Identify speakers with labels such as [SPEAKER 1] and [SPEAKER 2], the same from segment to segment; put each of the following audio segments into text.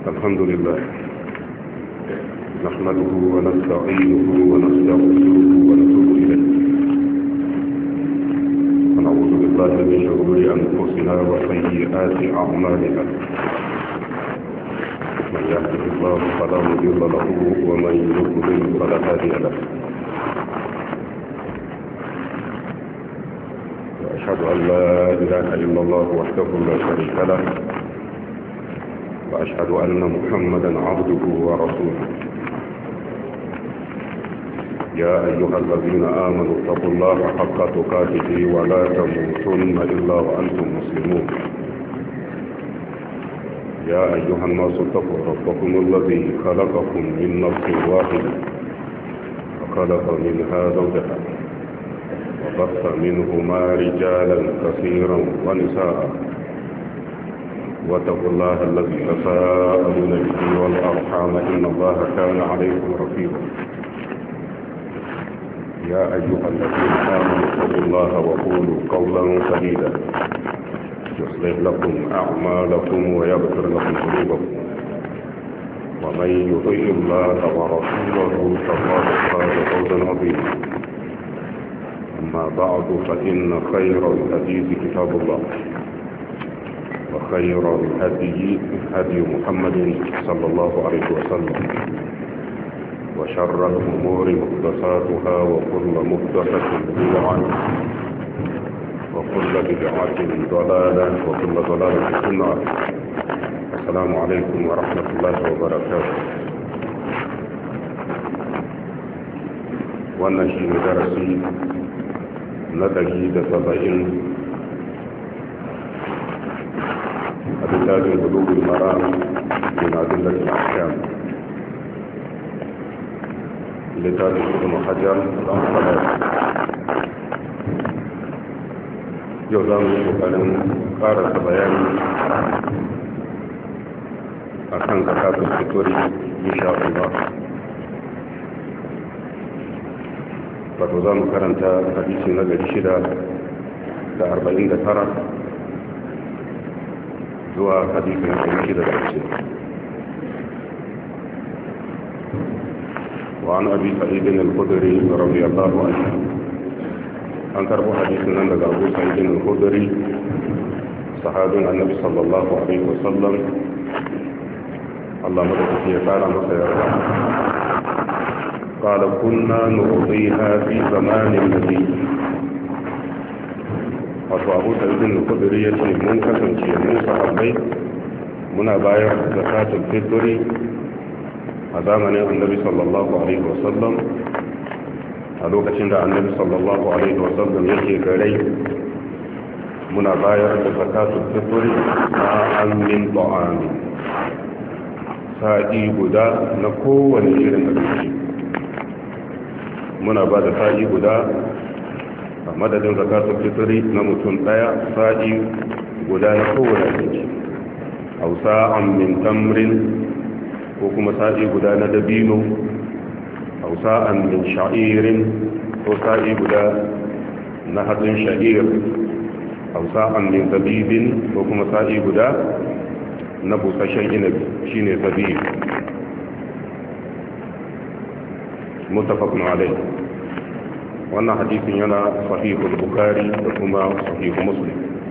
[SPEAKER 1] الحمد لله نحمده ونستعينه ونستغفره ونتوب إليه ونعوذ بالله من شرور أنفسنا وسيئات أعمالنا من يهده الله فلا مضل له ومن يضلل فلا هادي له وأشهد أن لا إله إلا الله وحده لا شريك له وأشهد أن محمدا عبده ورسوله يا أيها الذين آمنوا اتقوا الله حق تقاته ولا تموتن إلا وأنتم مسلمون يا أيها الناس اتقوا ربكم الذي خلقكم من نفس واحدة وخلق منها زوجها وبث منهما رجالا كثيرا ونساء واتقوا الله الذي تساءلون به والأرحام إن الله كان عليكم رقيبا يا أيها الذين آمنوا اتقوا الله وقولوا قولا سديدا يصلح لكم أعمالكم ويغفر لكم ذنوبكم ومن يطع الله ورسوله فقد فاز فوزا عظيما أما بعد فإن خير الحديث كتاب الله وخير الهدي هدي محمد صلى الله عليه وسلم وشر الأمور محدثاتها وكل محدثة بدعة وكل بدعة ضلالة وكل ضلالة في النار. السلام عليكم ورحمة الله وبركاته. ونشي درسي ندقي دسبعين كتاب بلوغ المرام من أدلة الأحكام لكتاب ابن حجر الأنصاري يوزان وكالن قارة بيان أكان زكاة الفطر إن شاء الله فتوزان كرنتا حديث نجد شدة 49 zuwa hadisin kuma da ƙarshe wa an abi sa'id al-khudri radiyallahu anhu an karbo hadisin nan daga Abu Sa'id al-Khudri sahabin annabi sallallahu alaihi wasallam Allah madaukaki ya fara masa yarda قال كنا نعطيها في زمان النبي wato abu sa'idin al-khudri ya ce mun kasance mun sahabbai muna bayar da zakatul fitri a zamanin annabi sallallahu alaihi wasallam a lokacin da annabi sallallahu alaihi wasallam yake gare muna bayar da zakatul fitri sa'an min ta'ami sa'i guda na kowane irin abinci muna ba da sa'i guda madadin zakatul fitri na mutum daya sa'i guda na kowane abinci aw sa'an min tamrin ko kuma sa'i guda na dabino aw sa'an min sha'irin ko sa'i guda na hatsin sha'ir aw sa'an min zabibin ko kuma sa'i guda na busasshen inabi shine zabib muttafaqun alayhi. wannan hadisin yana sahihul bukhari da kuma sahihul muslim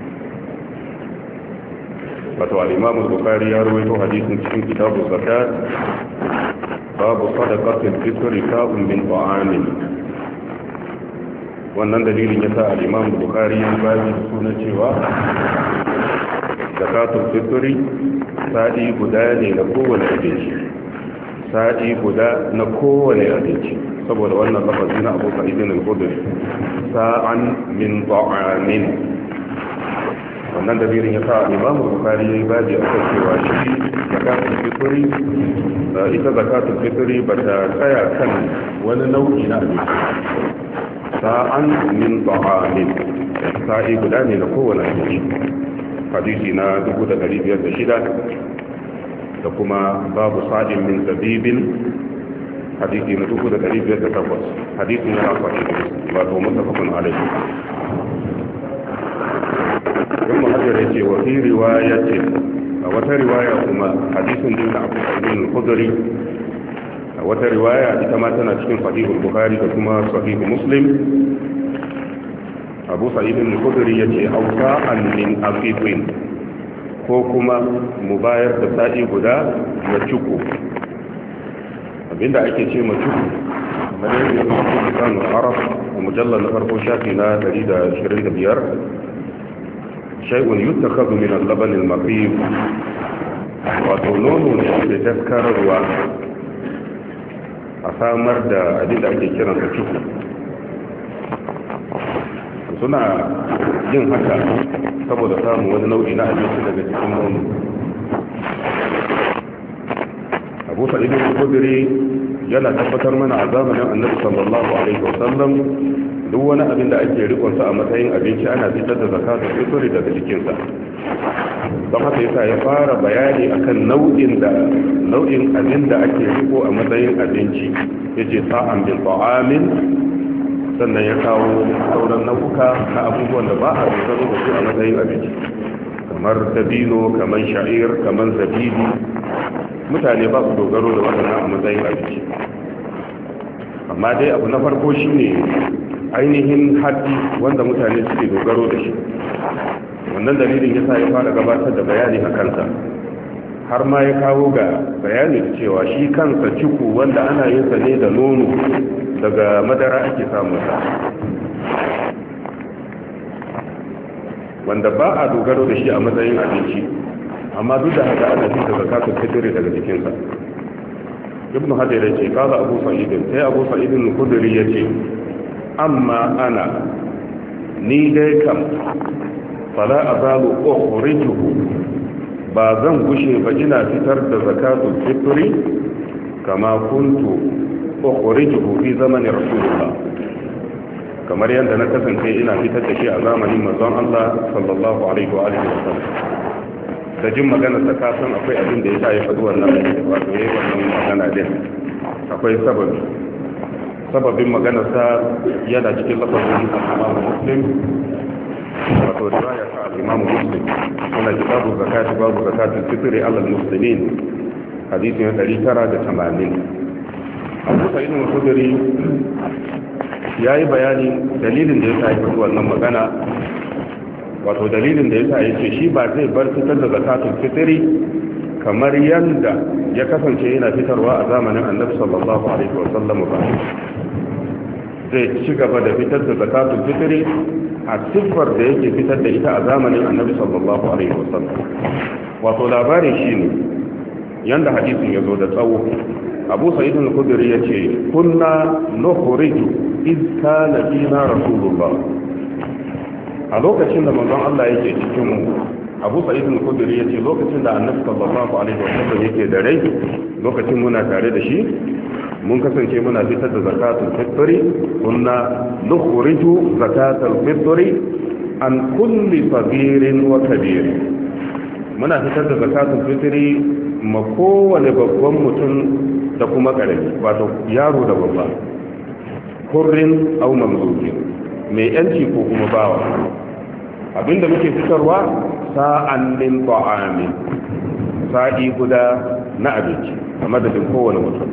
[SPEAKER 1] wato al-imam al-bukhari ya rawaito hadisin cikin kitabu zakat babu sadaqatul fitri ka'un min ta'amin wannan dalilin yasa al-imam al-bukhari ya bayyana sunan cewa zakatul fitri sa'i guda ne na kowane abinci sa'i guda na kowane abinci saboda wannan lafazi na Abu Sa'id al-Khudri sa'an min ta'amin wannan dalilin ya sa Imam Bukhari yayi babi akan cewa shi zakatul fitri ita zakatul fitri bata tsaya kan wani nau'i na abinci sa'an min ta'amin sa'i guda ne na kowane abinci hadisi na 1506 da kuma babu sa'in min zabibin hadisi na 1508 hadisi na sahih wato mutafaqun alayhi kuma hadisi yace wa fi riwayatin a wata riwaya kuma hadisin din da Abu Sa'id al-Khudri a wata riwaya ita ma tana cikin Sahih al-Bukhari da kuma Sahih Muslim Abu Sa'id al-Khudri yace awsa'an min aqifin ko kuma mu bayar da sa'i guda na cuku abinda ake ce ma cuku kamar yadda ya fi kan arab a mujallar na farko shafi na 125 shay'un yuttakhadhu min al-laban al-maqib wato nono ne da daskararwa a samar da abin da ake kiransa cuku suna yin haka saboda samun wani nau'i na abinci daga cikin nono Abu Sa'id al-Khudri yana tabbatar mana a zamanin Annabi sallallahu alaihi wasallam duk wani abin da ake rikon sa a matsayin abinci ana fitar da zakatul fitr daga cikin sa don haka yasa ya fara bayani akan nau'in abin da ake riko a matsayin abinci yace sa'an bil ta'amin sannan ya kawo sauran nau'uka na abubuwan da ba a dogaro da su a matsayin abinci kamar dabino kamar sha'ir kamar zabibi mutane ba su dogaro da waɗannan a matsayin abinci amma dai abu na farko shine ainihin hatsi wanda mutane suke dogaro da shi wannan dalilin yasa ya fara gabatar da bayani a kansa har ma ya kawo ga bayani da cewa shi kansa ciku wanda ana yin sa ne da nono daga madara ake samun sa wanda ba a dogaro da shi a matsayin abinci amma duk da haka ana fitar zakatul fitr daga jikinsa ibn hajar ya ce kala abu sa'idin sai abu sa'idin kuduri ya ce amma ana ni dai kam fala azalu ukhrijuhu ba zan gushe ba ina fitar da zakatul fitri kama kuntu ukhrijuhu fi zamanin rasulullah kamar yadda na kasance ina fitar da shi a zamanin manzon Allah sallallahu alaihi wa alihi wasallam da jin magana ta kasan akwai abin da yasa ya faɗi wannan wato yayin wannan magana din akwai sababin magana sa yana cikin lafazin Imam Muslim wato riwaya ta Imam Muslim kuma kitabu zakati babu zakatul fitri ala al-muslimin hadisi 980 Abu Sa'id al-Khudri yayi bayani dalilin da yasa ya faɗi wannan magana wato dalilin da yasa yace shi ba zai bar fitar da zakatul fitri kamar yanda ya kasance yana fitarwa a zamanin Annabi sallallahu alaihi wasallam ba zai ci gaba da fitar da zakatul fitri a siffar da yake fitar da ita a zamanin Annabi sallallahu alaihi wasallam wato labarin shine yanda hadisin yazo da tsawo Abu Sa'id al-Khudri yace kunna nukhriju iz kana fina rasulullah a lokacin da manzon Allah yake cikin mu Abu Sa'id al-Khudri yace lokacin da Annabi sallallahu alaihi wasallam yake da rai lokacin muna tare da shi mun kasance muna fitar da zakatul fitri kunna nukhriju zakatul fitri an kulli sagirin wa kabir muna fitar da zakatul fitri ma kowane babban mutum da kuma karami wato yaro da babba kurrin aw mamlukin mai yanci ko kuma bawa abinda muke fitarwa sa'an min ta'amin sa'i guda na abinci a madadin kowane mutum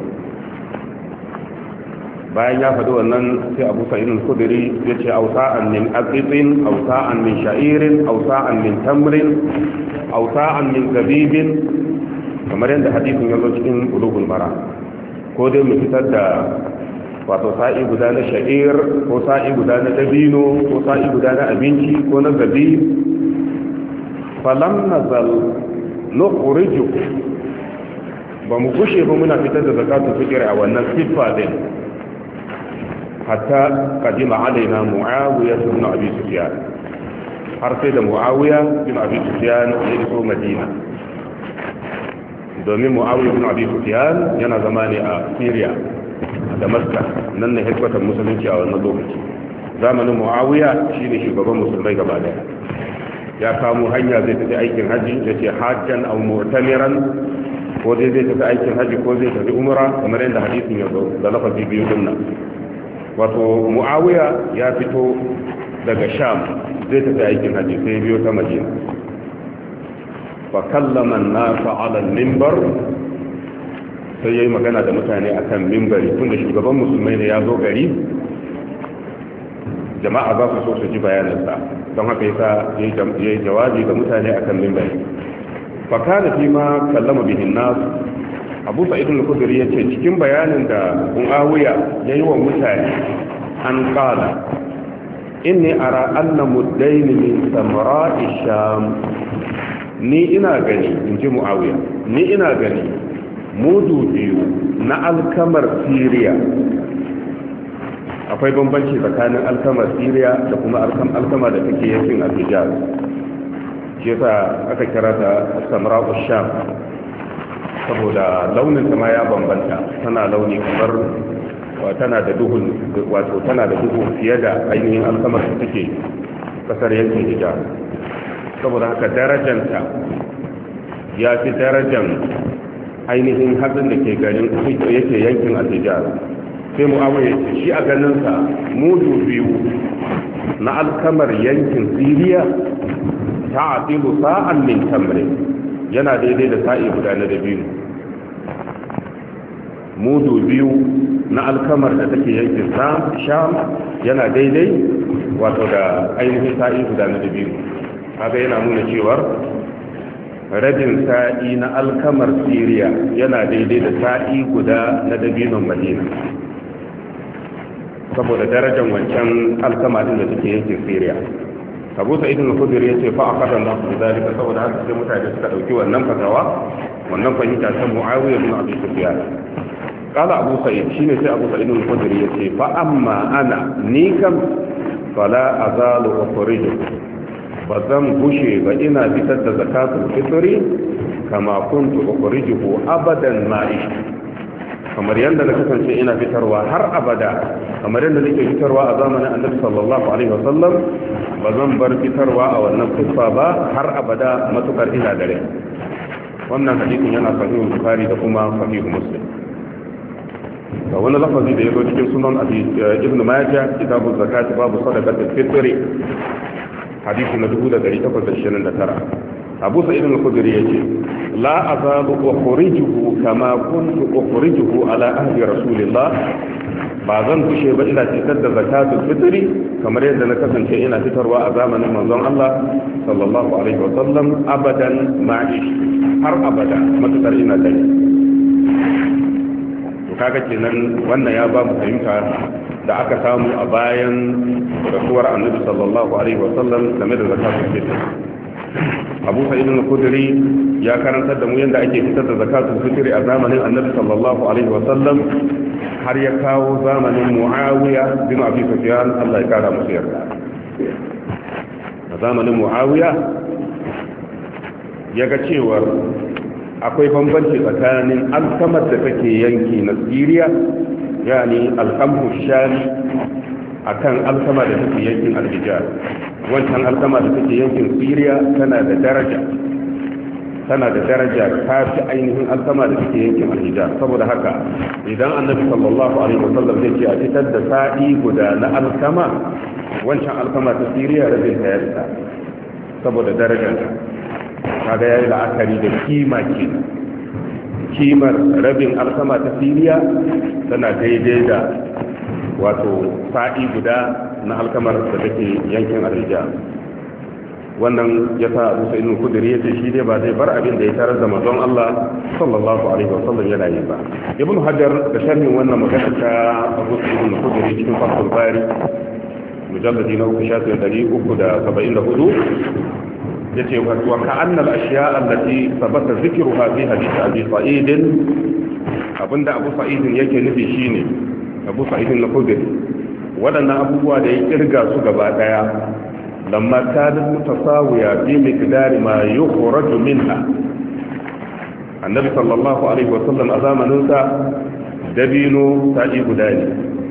[SPEAKER 1] bayan ya faɗi wannan sai Abu Sa'id al-Khudri ya ce awsa'an min aqifin awsa'an min sha'irin awsa'an min tamrin awsa'an min zabibin kamar yadda hadisin ya zo cikin Bulughul Maram ko dai mu fitar da wato sa'i guda na sha'ir ko sa'i guda na dabino ko sa'i guda na abinci ko na zabib falam nazal nukhriju ba mu kushe ba muna fitar da zakatul fitr a wannan siffa din hatta qadima alaina Muawiya ibn Abi Sufyan har sai da Muawiya ibn Abi Sufyan ya iso Madina domin Muawiya ibn Abi Sufyan yana zama ne a Syria a Damascus nan ne headquarter musulunci a wannan lokaci zamanin Muawiya shine shugaban musulmai gaba daya ya kamo hanya zai tafi aikin haji yace hajjan aw mu'tamiran ko zai tafi aikin haji ko zai tafi umra kamar yadda hadisin ya zo da lafazi biyu dinnan wato Muawiya ya fito daga Sham zai tafi aikin haji sai biyo ta Madina fa kallama an-nas 'ala al-minbar sai yayi magana da mutane akan minbari tunda shugaban musulmai ne ya zo gari jama'a za su so su ji bayanansa don haka yasa yayi jawabi ga mutane akan minbari fa kana fi ma kallama bihi an-nas Abu Sa'id al-Khudri yace cikin bayanin da Muawiya yayi wa mutane an qala inni ara anna muddain min samra'i sham ni ina gani inji Muawiya ni ina gani mudu biyu na alkamar Syria akwai bambanci tsakanin alkamar Syria da kuma alkama da take yankin Al-Hijaz shi yasa aka kira ta samra'u sham saboda launin ta ma ya bambanta tana launi kamar tana da duhu wato tana da duhu fiye da ainihin alkamar da take kasar yankin Hijaz saboda haka darajanta ya fi darajan ainihin hatsin da ke garin yake yankin Al-Hijaz sai Muawiya shi a ganin sa mudu biyu na alkamar yankin Syria ta'dilu sa'an min tamrin yana daidai da sa'i guda na dabino mudu biyu na alkamar da take yankin sham yana daidai wato da ainihin sa'i guda na dabino haka yana nuna cewar rabin sa'i na alkamar Syria yana daidai da sa'i guda na dabinon Madina saboda darajar wancan alkama din da take yankin Syria Abu Sa'id al-Khudri yace fa aqada Allah bi zalika saboda haka sai mutane suka dauki wannan fatawa wannan fahimta ta Muawiya bin Abi Sufyan kala Abu Sa'id shine sai Abu Sa'id al-Khudri yace fa amma ana ni kam fala azalu ukhriju bazan bushe ba ina fitar da zakatul fitri kama kuntu ukhrijuhu abadan ma'i kamar yadda na kasance ina fitarwa har abada kamar yadda nake fitarwa a zamanin Annabi sallallahu alaihi wasallam ba zan bar fitarwa a wannan kufa ba har abada matukar ina dare wannan hadisin yana sahih Bukhari da kuma sahih Muslim da wani lafazi da yazo cikin sunan Ibn Majah kitabu zakat babu sadaqatul fitr hadisi na 1829 Abu Sa'id al-Khudri yace la azabu ukhrijuhu kama kuntu ukhrijuhu ala ahdi Rasulillah ba zan kushe ba ina fitar da zakatul fitri kamar yadda na kasance ina fitarwa a zamanin manzon Allah sallallahu alaihi wa sallam abadan ma'ish har abada matukar ina da to kaga kenan wannan ya ba mu fahimta da aka samu a bayan rasuwar Annabi sallallahu alaihi wa sallam game da zakatul fitri Abu Sa'id al-Khudri ya karantar da mu yadda ake fitar da zakatul fitri a zamanin Annabi sallallahu alaihi wa sallam har ya kawo zamanin Muawiya bin Abi Sufyan Allah ya kara musu yarda a zamanin Muawiya ya ga cewar akwai bambanci tsakanin alkamar da take yanki na Syria yani alkamhu shami akan alkama da take yankin Al-Hijaz wancan alkama da take yankin Syria tana da daraja ta fi ainihin alkama da take yankin Al-Hijaz saboda haka idan Annabi sallallahu alaihi wasallam zai ce a fitar da sa'i guda na alkama wancan alkama ta Syria rabin ta yarda saboda darajar ta kaga yayi la'akari da kimar rabin alkama ta Syria tana daidai da wato sa'i guda na alkamar da take yankin Al-Hijaz wannan ya sa Abu Sa'id al-Khudri yace shi dai ba zai bar abin da ya tarar da manzon Allah sallallahu alaihi wasallam yana yi ba Ibn Hajar da sharhin wannan magana ta Abu Sa'id al-Khudri cikin Fathul Bari mujalladi na 374 yace wa ka'anna al-ashya' allati sabata dhikruha fi hadith Abi Sa'id abinda Abu Sa'id yake nufi shine Abu Sa'id al-Khudri wadannan abubuwa da ya kirga su gaba daya lamma kanat mutasawiya bi miqdari ma yukhraju minha Annabi sallallahu alaihi wasallam a zamanin sa dabino sa'i guda ne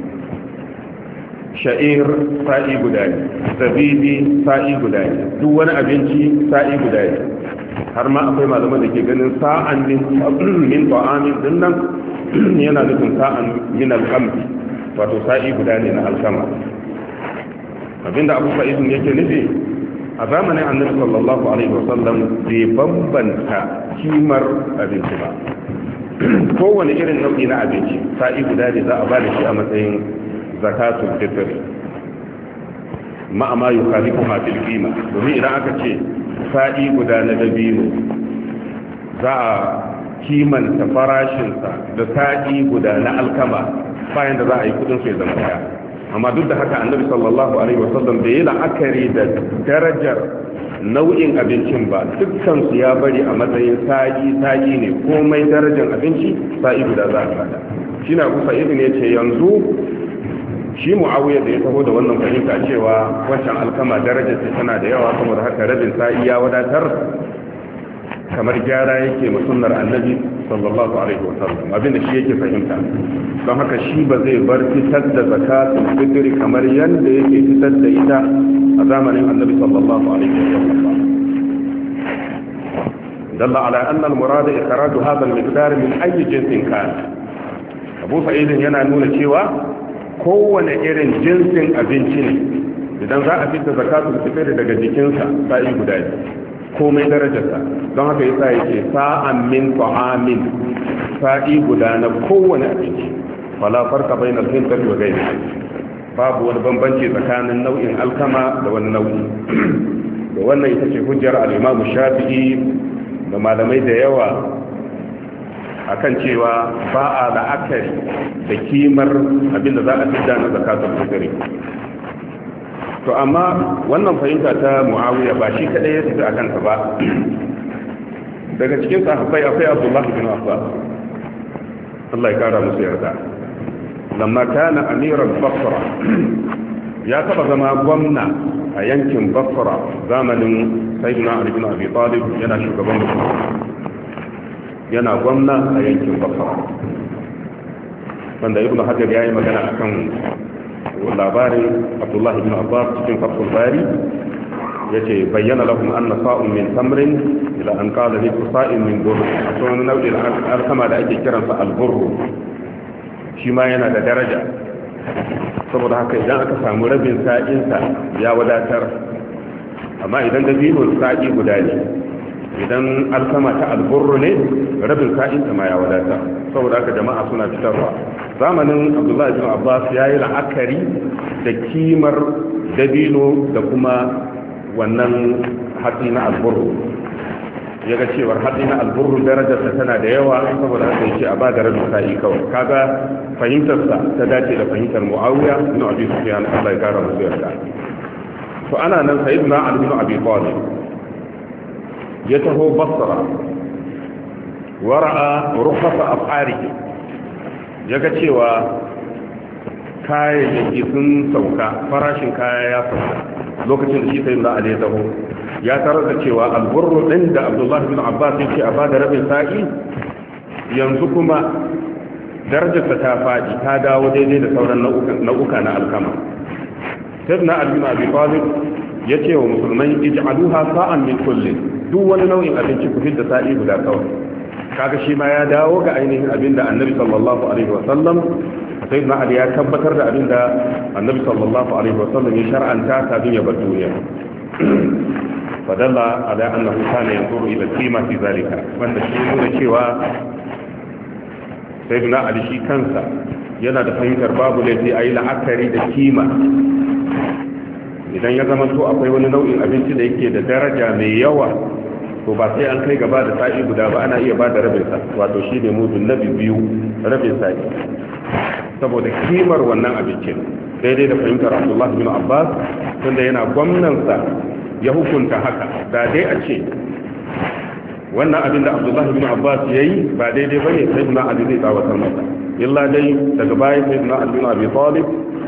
[SPEAKER 1] sha'ir sa'i guda ne zabidi sa'i guda ne duk wani abinci sa'i guda ne har ma akwai malaman da ke ganin sa'an min ta'amin dinnan yana nufin sa'an min al-qamhi wato sa'i guda ne na alkama abinda Abu Sa'id yake nufi a zamanin annabi sallallahu alaihi wasallam bai bambanta kimar abinci ba. Kowane irin nau'i na abinci sa'i guda ne za a ba da shi a matsayin zakatul fitr ma amma yukhalifu ma fil qima. Domin idan aka ce sa'i guda na dabino za a kimanta farashinsa da sa'i guda na alkama bayan da za a yi kudin su ya zama daya. Amma duk da haka annabi sallallahu alaihi wasallam bai yi la'akari da darajar nau'in abincin ba, dukkan su ya bari a matsayin sa'i ne, komai darajar abinci sa'i guda za a fada. Shi na Abu Sa'id ne ce yanzu shi Muawiya da ya taho da wannan fahimta cewa wancan alkama darajar ta tana da yawa, saboda haka rabin sa'i ya wadatar, kamar gyara yake ma sunnar annabi sallallahu alaihi wa sallam, abinda shi yake fahimta. Don haka shi ba zai bar fitar da zakatul fitr kamar yanda yake fitar da ita a zamanin annabi sallallahu alaihi wa sallam. dalla ala anna al-murad ikhraj hadha al-miqdar min ayyi jinsin kana. Abu Sa'id yana nuna cewa kowane irin jinsin abinci ne, idan za a fitar zakatul fitr daga jikinsa sa'i guda ne, komai darajarsa. Don haka yasa yake sa'an min ta'amin, sa'i guda na kowane abinci. Wala farqa bainal hintati wa ghayrihi, babu wani bambanci tsakanin nau'in alkama da wani nau'i. Da wannan ita ce hujjar al-Imam Shafi'i da malamai da yawa akan cewa ba a la'akari da kimar abinda za a fidda na zakatul fitr. To amma wannan fahimta ta Muawiya ba shi kadai ya tafi akan ta ba. Daga cikin sahabbai akwai Abdullah bin Abbas, Allah ya kara musu yarda. Lamma kana amiran Basra, ya taba zama gwamna a yankin Basra zamanin Sayyidina Ali bin Abi Talib, yana shugaban musulmi, yana gwamna a yankin Basra, wanda Ibn Hajar ya yi magana akan labarin Abdullah ibn Abbas cikin Fathul Bari. Yace bayyana lahum anna sa'un min tamrin ila an qala li sa'in min burr. Akwai wani nau'in alkama da ake kiransa al-burr, shi ma yana da daraja, saboda haka idan aka samu rabin sa'insa ya wadatar. Amma idan dabino sa'i guda ne, idan alkama ta al-burr ne, rabin sa'insa ma ya wadatar. Saboda haka jama'a suna fitarwa. Zamanin Abdullah ibn Abbas ya yi la'akari da kimar dabino da kuma wannan hatsi na alburu. Ya ga cewar hatsi na alburu darajarsa tana da yawa, saboda haka yake a ba da rabin sa'i kawai. Kaga fahimtarsa ta dace da fahimtar Muawiya ibn Abi Sufyan, Allah ya kara musu yarda. To ana nan Sayyidina Ali ibn Abi Talib ya taho Basra, wara'a rukhasa af'arihi, ya ga cewa kayayyaki sun sauka, farashin kaya ya sauka lokacin da shi sai da Ali ya taho. Ya tarar da cewa alburru din da Abdullah bin Abbas yake a bada rabin sa'i, yanzu kuma darajarsa ta faɗi, ta dawo daidai da sauran nau'uka na alkama. Sayyidina Ali bin Abi Talib ya ce wa musulmai, ij'aluha sa'an min kullin, duk wani nau'in abinci ku fidda sa'i guda kawai. Kaga shi ma ya dawo ga ainihin abinda Annabi sallallahu alaihi wasallam, Sayyidina Ali ya tabbatar da abinda Annabi sallallahu alaihi wasallam ya shar'anta kafin ya bar duniya. Fadalla ala annahu kana yanzuru ila qima fi zalika, wanda shi nuna cewa Sayyidina Ali shi kansa yana da fahimtar babu laifi a yi la'akari da kima. Idan ya zama to akwai wani nau'in abinci da yake da daraja mai yawa, to ba sai an kai gaba da sa'i guda ba, ana iya ba da rabin sa, wato shi ne mudun nabi biyu, rabin sa'i, saboda kimar wannan abincin. Daidai da fahimtar Abdullah bin Abbas, tunda yana gwamnansa ya hukunta haka. Da dai a ce wannan abin da Abdullah bin Abbas ya yi ba daidai ba ne, sai na Ali zai tsawatar masa. Illa dai daga baya sai na Ali bin Abi Talib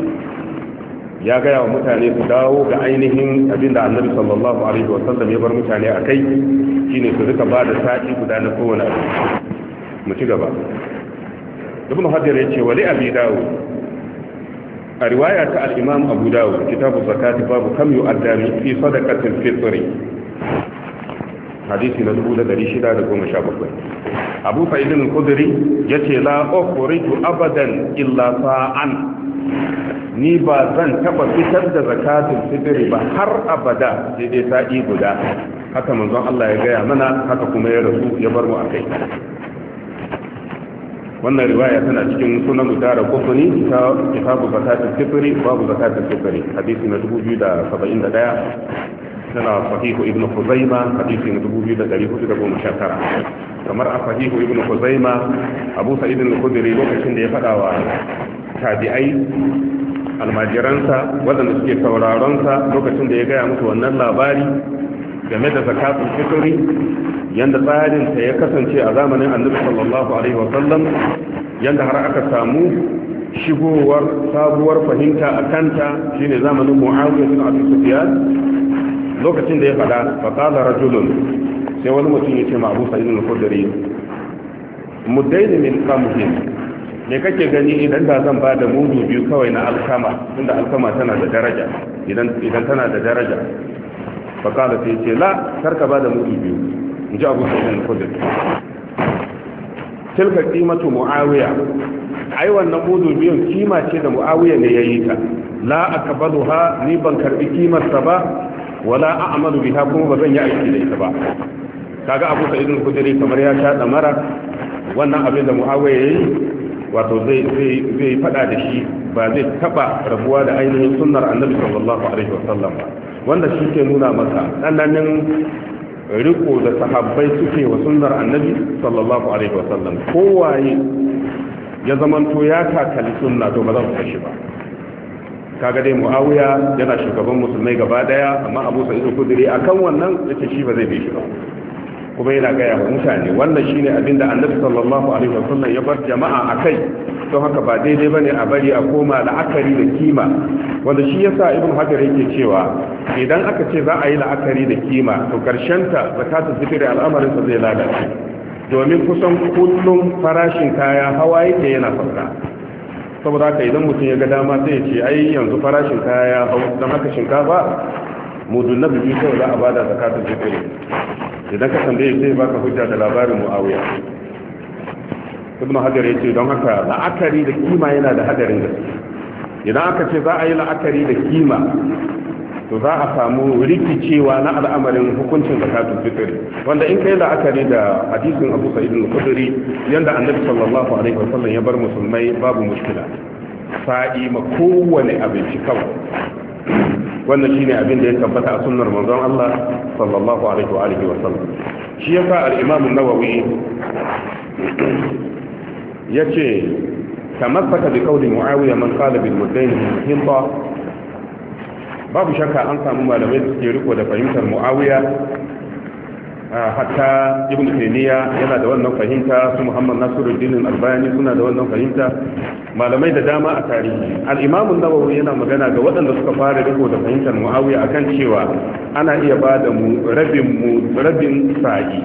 [SPEAKER 1] ya gaya wa mutane su dawo ga ainihin abinda Annabi sallallahu alaihi wa sallam ya bar mutane a kai, shine su rika ba da sa'i guda na kowane abu. Mu ci gaba. Ibn Hajar ya ce wa li Abi Dawud, a riwaya ta al-Imam Abu Dawud, kitabu zakati, babu kam yu'adda fi sadaqatil fitr, hadisi na 1617. Abu Sa'id al-Khudri yace la ukhriju abadan illa sa'an, ni ba zan taba fitar da zakatul fitri ba har abada sai dai sa'i guda. Haka manzon Allah ya gaya mana, haka kuma ya rasu ya bar mu akai. Wannan riwaya tana cikin sunan Daraqutni kitabu zakatul fitri babu zakatul fitri hadisi na 2071, tana sahihu ibn Khuzaimah hadisi na 2419. kamar a sahihu ibn Khuzaimah Abu Sa'id al-Khudri lokacin da ya fada wa tabi'ai almajiransa wadanda suke sauraron sa lokacin da ya gaya musu wannan labari game da zakatul fitri yanda tsarin ta ya kasance a zamanin Annabi sallallahu alaihi wa sallam, yanda har aka samu shigowar sabuwar fahimta a kanta shine zamanin Muawiya bin Abi Sufyan. Lokacin da ya fada faqala rajulun, sai wani mutum ya ce ma Abu Sa'id al-Khudri, muddaini min qamhin, me kake gani idan da zan bada mudu biyu kawai na alkama, tunda alkama tana da daraja, idan tana da daraja. Faqala sai ce la, karka bada mudu biyu, inji Abu Sa'id al-Khudri. Tilka qimatu Muawiya, ai wannan mudu biyun kima ce da Muawiya ne yayi ta, la akbaluha, ni ban karbi kimar sa ba, wala a'malu biha, kuma bazan yi aiki da ita ba. Kaga Abu Sa'id al-Khudri kamar ya sha damara wannan abin da Muawiya yayi, wato zai fada da shi, ba zai taba rabuwa da ainihin sunnar Annabi sallallahu alaihi wasallam ba. Wanda shi ke nuna masa tsananin riko da sahabbai suke wa sunnar Annabi sallallahu alaihi wasallam. Kowaye ya zamanto ya takali sunna to ba za su kashi ba. Kaga dai Muawiya yana shugaban musulmai gaba daya, amma Abu Sa'id al-Khudri akan wannan yace shi ba zai bi shi ba, kuma yana gaya wa mutane wannan shine abinda Annabi sallallahu alaihi wasallam ya bar jama'a akai. Don haka ba daidai bane a bari a koma la'akari da kima, wanda shi yasa Ibn Hajar yake cewa idan aka ce za a yi la'akari da kima to karshen ta zakatul fitri al'amarin sa zai lalace, domin kusan kullum farashin kaya hawa yake yana sauka. Saboda haka idan mutum ya ga dama sai ya ce ai yanzu farashin kaya ya hau, don haka shinkafa mudun na biyu kawai za a bada zakatul fitri. Idan ka tambaye sai baka hujja da labarin Muawiya. Ibn Hajar yace don haka la'akari da kima yana da hadarin gaske. Idan aka ce za a yi la'akari da kima to za a samu rikicewa na al'amarin hukuncin zakatul fitri, wanda in kai la'akari da hadisin Abu Sa'id al-Khudri yanda Annabi sallallahu alaihi wasallam ya bar musulmai babu mushkila, sa'i ma kowane abinci kawai. Wannan shine abin da ya tabbata a sunnar manzon Allah sallallahu alaihi wa sallam. Shi yasa al-Imam an-Nawawi yace tamassaka bi qawli Muawiya man qala bil muddain hinta. Babu shakka an samu malamai da suke riko da fahimtar Muawiya, hatta Ibn Taymiyyah yana da wannan fahimta, su Muhammad Nasiruddin Al-Albani suna da wannan fahimta, malamai da dama a tarihi. Al-Imam an-Nawawi yana magana ga waɗanda suka fara riko da fahimtar Muawiya akan cewa ana iya ba da rabin sa'i.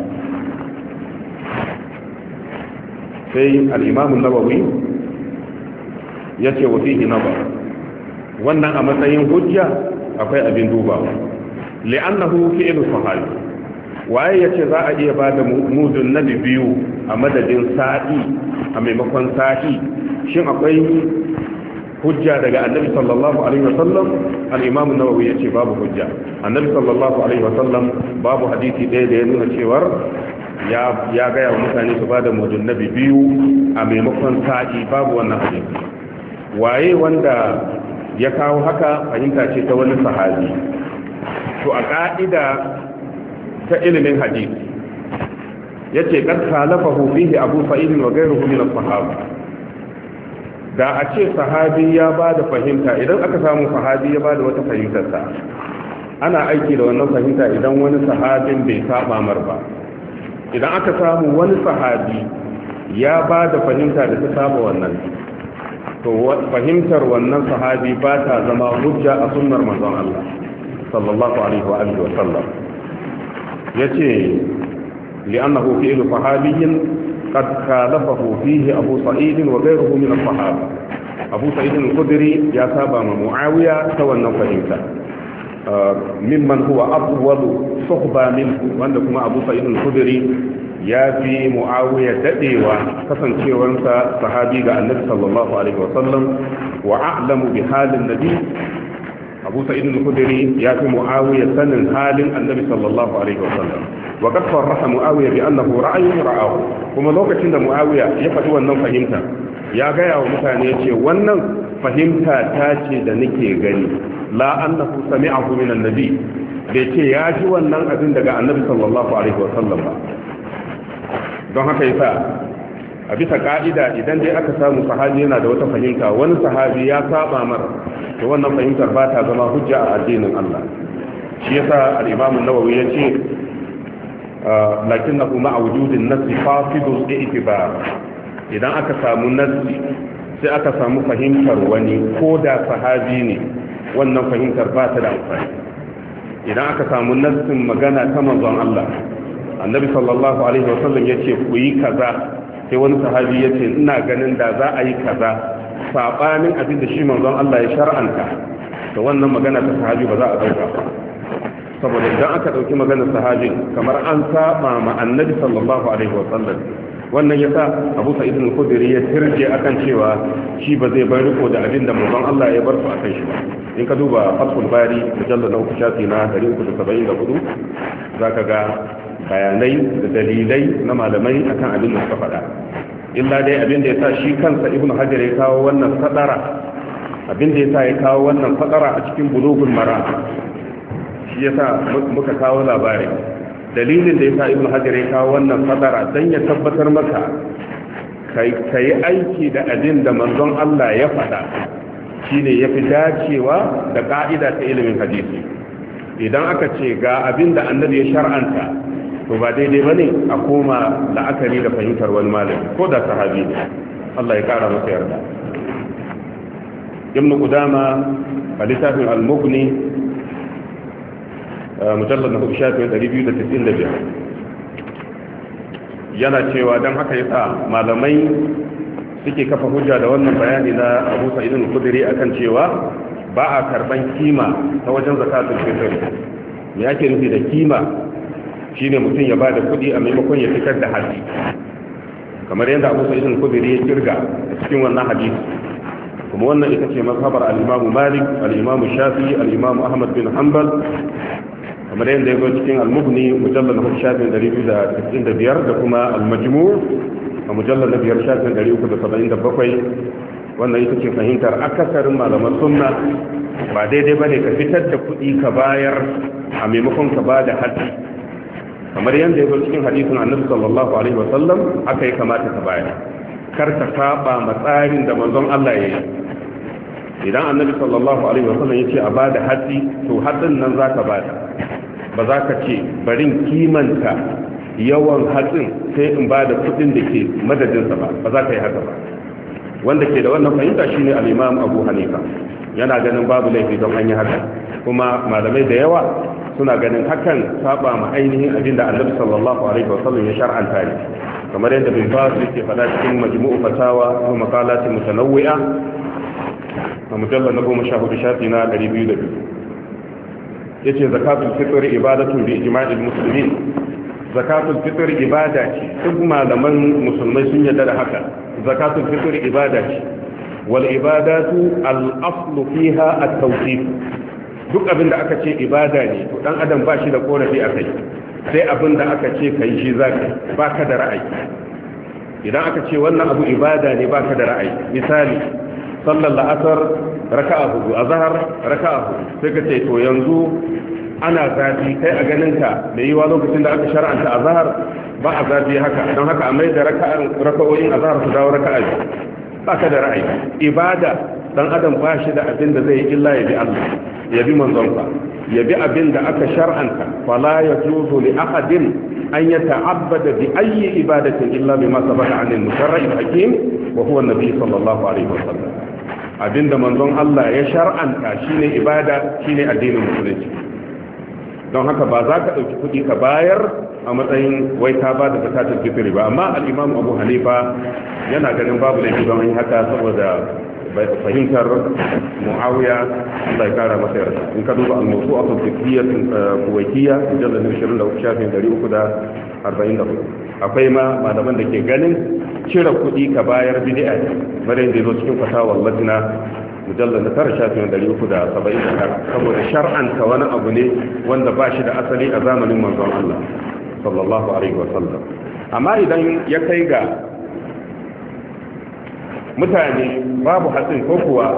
[SPEAKER 1] Sai al-Imam an-Nawawi yace wa fihi nazar, wannan a matsayin hujja akwai abin dubawa, li'annahu fi'lu sahabi. Waye yace za a iya bada mudun nabi biyu a madadin sa'i a maimakon sa'i? Shin akwai hujja daga Annabi sallallahu alaihi wasallam? Al-Imam an-Nawawi yace babu hujja. Annabi sallallahu alaihi wasallam babu hadisi ɗaya da ya nuna cewar ya gaya wa mutane su bada mudun nabi biyu a maimakon sa'i, babu wannan hadisi. Waye wanda ya kawo haka fahimta ce ta wani sahabi. To a ka'ida ta ilimin hadisi yace kad khalafahu fihi Abu Sa'id wa ghayruhu min as-sahaba. Da a ce sahabi ya bada fahimta, idan aka samu sahabi ya bada wata fahimtar sa, ana aiki da wannan fahimta idan wani sahabin bai saba mar ba. Idan aka samu wani sahabi ya bada fahimta da ta saba wannan, to fahimtar wannan sahabi ba ta zama hujja a sunnar manzon Allah sallallahu alaihi wa alihi wa sallam. yace li'annahu fi'lu sahabiyyin qad khalafahu fihi Abu Sa'id wa ghayruhu min as-sahaba. Abu Sa'id al-Khudri ya saba ma Muawiya ta wannan fahimta, mimman huwa afwalu suhba minhu, wanda kuma Abu Sa'id al-Khudri ya fi Muawiya dadewa kasancewarsa sahabi ga Annabi sallallahu alaihi wa sallam. wa a'lamu bi halin nabi Abu Sa'id al-Khudri ya fi Muawiya sanin halin Annabi sallallahu alaihi wasallam wa qad sarraha Muawiya bi annahu ra'yun ra'ahu kuma lokacin da Muawiya ya faɗi wannan fahimta ya gaya wa mutane yace wannan fahimta ta ce da nake gani la annahu sami'ahu min annabi bai ce ya ji wannan abin daga Annabi sallallahu alaihi wasallam ba don haka yasa a bisa ka'ida idan dai aka samu sahabi yana da wata fahimta wani sahabi ya saba mar to wannan fahimtar ba ta zama hujja a addinin Allah shi yasa al-Imam an-Nawawi yace lakinnahu ma'a wujudin nassi fafidul i'tibar idan aka samu nassi sai aka samu fahimtar wani ko da sahabi ne wannan fahimtar ba ta da amfani idan aka samu nassin magana ta manzon Allah annabi sallallahu alaihi wasallam yace ku yi kaza sai wani sahabi ya ce ina ganin da za a yi kaza saɓanin abin da shi manzon Allah ya shar'anta da wannan magana ta sahabi ba za a ɗauka ba saboda idan aka ɗauki maganar sahabin kamar an saba ma annabi sallallahu alaihi wa sallam wannan yasa Abu Sa'id al-Khudri ya tirje akan cewa shi ba zai bar riko da abin da manzon Allah ya bar su akan shi ba in ka duba Fathul Bari mujallad na 3 shafi na 374 zaka ga bayanai da dalilai na malamai akan abin da suka faɗa illa dai abin da ya sa shi kansa ibnu hajar ya kawo wannan fadara abin da ya sa ya kawo wannan fadara a cikin bulugul mara shi ya sa muka kawo labari dalilin da ya sa ibnu hajar ya kawo wannan fadara dan ya tabbatar maka kai aiki da abin da manzon Allah ya faɗa shine yafi dacewa da ka'ida ta ilimin hadisi idan aka ce ga abin da annabi ya shar'anta to ba daidai bane a koma la'akari da fahimtar wani malami ko da sahabi ne Allah ya kara masa yarda ibn Qudama a littafin al-Mughni mujallad na 295 yana cewa dan haka yasa malamai suke kafa hujja da wannan bayani na Abu Sa'id al-Khudri akan cewa ba a karban kima ta wajen zakatul fitr me yake nufi da kima shine mutum ya bada kudi a maimakon ya fitar da hadisi kamar yadda Abu Sa'id al-Khudri ya kirga cikin wannan hadisi kuma wannan ita ce mazhabar al-Imam Malik al-Imam Shafi'i al-Imam Ahmad bin Hanbal kamar yadda ya zo cikin al-Mughni mujallad na shafin 295 da kuma al-Majmu' a mujallad na 5 shafin 377 wannan ita ce fahimtar akasarin malaman sunna ba daidai bane ka fitar da kudi ka bayar a maimakon ka bada hadisi kamar yadda ya zo cikin hadisin annabi sallallahu alaihi wasallam aka yi kamata ka bayar kar ka saba matsarin da manzon Allah ya yi idan annabi sallallahu alaihi wasallam ya ce a bada hatsi to hatsin nan za ka bada ba za ka ce barin kimanta yawan hatsin sai in bada kudin da ke madadinsa ba za ka yi haka ba wanda ke da wannan fahimta shine al-Imam Abu Hanifa yana ganin babu laifi don an yi haka kuma malamai da yawa suna ganin hakan saba ma ainihin abinda Annabi sallallahu alaihi wasallam ya shar'anta ne kamar yadda bin Baz yake faɗa cikin Majmu'u Fatawa wa Maqalat Mutanawwi'a a mujallal na 14 shafi na 202 yace zakatul fitr ibadatun bi ijma'il muslimin zakatul fitr ibada ce duk malaman musulmai sun yarda da haka zakatul fitr ibada ce wal ibadatu al aslu fiha at-tawqif duk abinda aka ce ibada ne to dan adam ba shi da korafi akai sai abinda aka ce kai shi zaka baka da ra'ayi idan aka ce wannan abu ibada ne baka da ra'ayi misali sallar la'asar raka'a hudu azhar raka'a hudu sai ka ce to yanzu ana zafi kai a ganinka da yiwa lokacin da aka shar'anta azhar ba a zafi haka don haka a mai da raka'o'in azhar su dawo raka'a ba ka da ra'ayi ibada dan adam ba shi da abin da zai yi illa ya bi Allah ya bi manzonsa ya bi abin da aka shar'anta fala yajuzu li ahadin an yata'abbada bi ayyi ibadatin illa bima sabata 'an al-musharri' al-hakim wa huwa an-nabi sallallahu alaihi wasallam abinda manzon Allah ya shar'anta shine ibada shine addinin musulunci don haka ba za ka ɗauki kuɗi ka bayar a matsayin wai ta ba da zakatul fitri ba amma al-Imam Abu Hanifa yana ganin babu laifi don yi haka saboda fahimtar Muawiya Allah ya kara masa yarda in ka duba al-mawsu'atu fiqhiyyah kuwaitiyya mujallad 23 shafin 344 akwai ma malaman da ke ganin cire kuɗi ka bayar bid'a bare da zo cikin fatawa lajna mujallar da tara shafin 379 saboda shar'anta wani abu ne wanda ba shi da asali a zamanin manzon Allah sallallahu alaihi wasallam. Amma idan ya kai ga mutane babu hatsin ko kuwa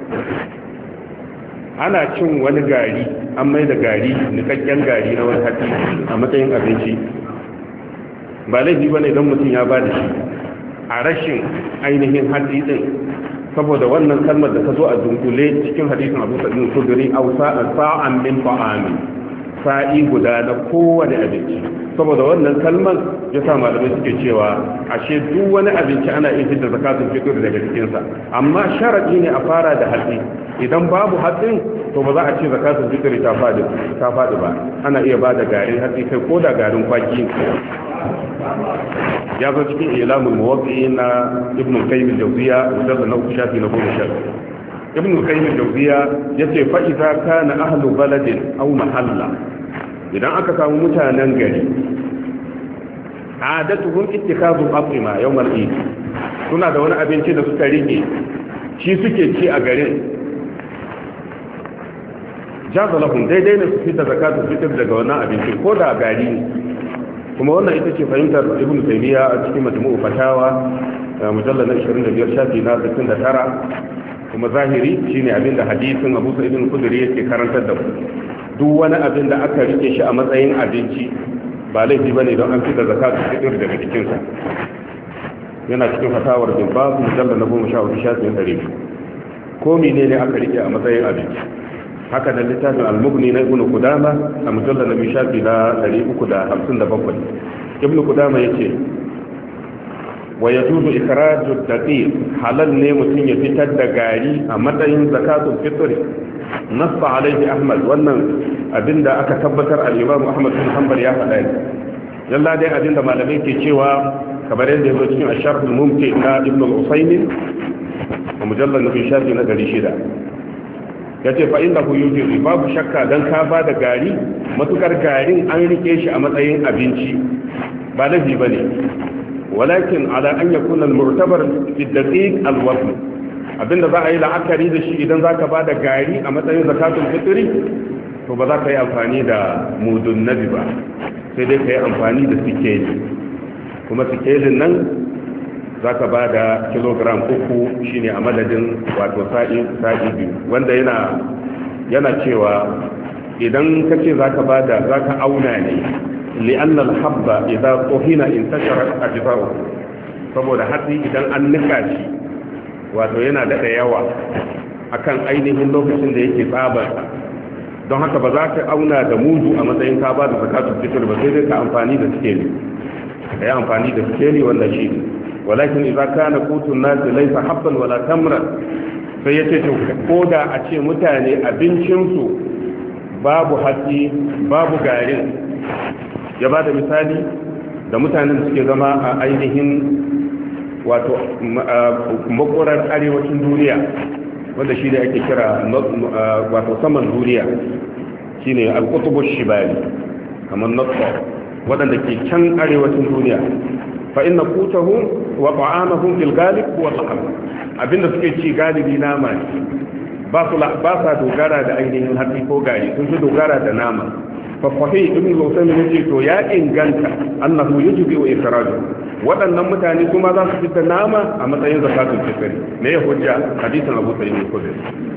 [SPEAKER 1] ana cin wani gari an mai da gari nikakken gari na wani hatsi a matsayin abinci, ba laifi ba ne don mutum ya ba da shi a rashin ainihin hatsi din, saboda wannan kalmar da ta zo a dunkule cikin hadisin Abu Sa'id al-Khudri aw sa'an min ta'ami, sa'i guda na kowane abinci. Saboda wannan kalmar ya sa malamai suke cewa ashe duk wani abinci ana iya fitar zakatun fitr daga cikin sa, amma sharadi ne a fara da hatsi. Idan babu hatsin to ba za a ce zakatun fitr ta fadi ba, ana iya ba da garin hatsi kai ko da garin kwaki. Ya zo cikin ilamul muwaqqi'in na Ibn Qayyim al-Jawziyya mujallad na 3 shafi na 10. Ibn Qayyim al-Jawziyya yace fa idza kana ahlu baladin aw mahalla, idan aka samu mutanen gari adatuhum ittikhadhu al-at'ima yawm al-eid, suna da wani abinci da suka rike shi suke ci a garin, jaza lahum daidai ne su fita zakatul fitr daga wannan abinci ko da gari ne. Kuma wannan ita ce fahimtar Ibn Taymiyyah a cikin Majmu'u Fatawa mujallal na 25 shafi na 69, kuma zahiri shine abinda hadisin Abu Sa'id al-Khudri yake karantar da mu. Duk wani abin da aka rike shi a matsayin abinci ba laifi bane don an fita zakatul fitr daga cikin sa. Yana cikin fatawar bin Baz mujallal na 14 shafi 100. Ko menene aka rike a matsayin abinci? Haka da littafin al-Mughni na Ibn Qudama a mujallal na shafi na 357. Ibn Qudama yace wa yajuzu ikhraju daqiq, halal ne mutum ya fitar da gari a matsayin zakatul fitr. Nassa alaihi Ahmad, wannan abinda aka tabbatar al-Imam Ahmad bin Hanbal ya faɗa ne. Yalla dai abinda malamai ke cewa kamar yadda ya zo cikin Asharh al-Mumti na Ibn al-Usaymin a mujallal na shafi na 600. Yace fa innahu yujibu, babu shakka dan ka ba da gari matukar garin an rike shi a matsayin abinci ba laifi bane, walakin ala an yakuna al-mu'tabar fi ad-daqiq al-wazn, abinda za a yi la'akari da shi idan zaka ba da gari a matsayin zakatul fitri to ba za ka yi amfani da mudun nabi ba, sai dai ka yi amfani da sikeli, kuma sikelin nan za ka ba da kilogram 3 shine a madadin wato sa'i 2, wanda yana cewa idan ka ce za ka auna ne li'anna al-habba idza tuhina intashara ajza'u, saboda hatsi idan an nika shi wato yana da yawa akan ainihin lokacin da yake tsabar, don haka ba za ka auna da mudu a matsayin ka ba da zakatul fitr ba, sai dai ka amfani da sikeli, kai amfani da sikeli wanda shi. Walakin idza kana qutun nas laysa habban wala tamran, sai yace to koda a ce mutane abincin su babu hatsi babu garin, ya bada misali da mutanen da suke zama a ainihin wato makorar arewacin duniya wanda shi da ake kira wato saman duniya shine al-qutb ash-shimali kamar nasr wadanda ke can arewacin duniya, fa inna qutahum wa ta'amuhum fil ghalib huwa al-lahm, abinda suke ci galibi nama ne, ba sa dogara da ainihin hatsi ko gari, sun fi dogara da nama. fa sahih ibn al-Usaymin yace to ya inganta annahu yajibu ikhraju, waɗannan mutane kuma za su fita nama a matsayin zakatul fitr. Me ya hujja? Hadisin Abu Sa'id al-Khudri,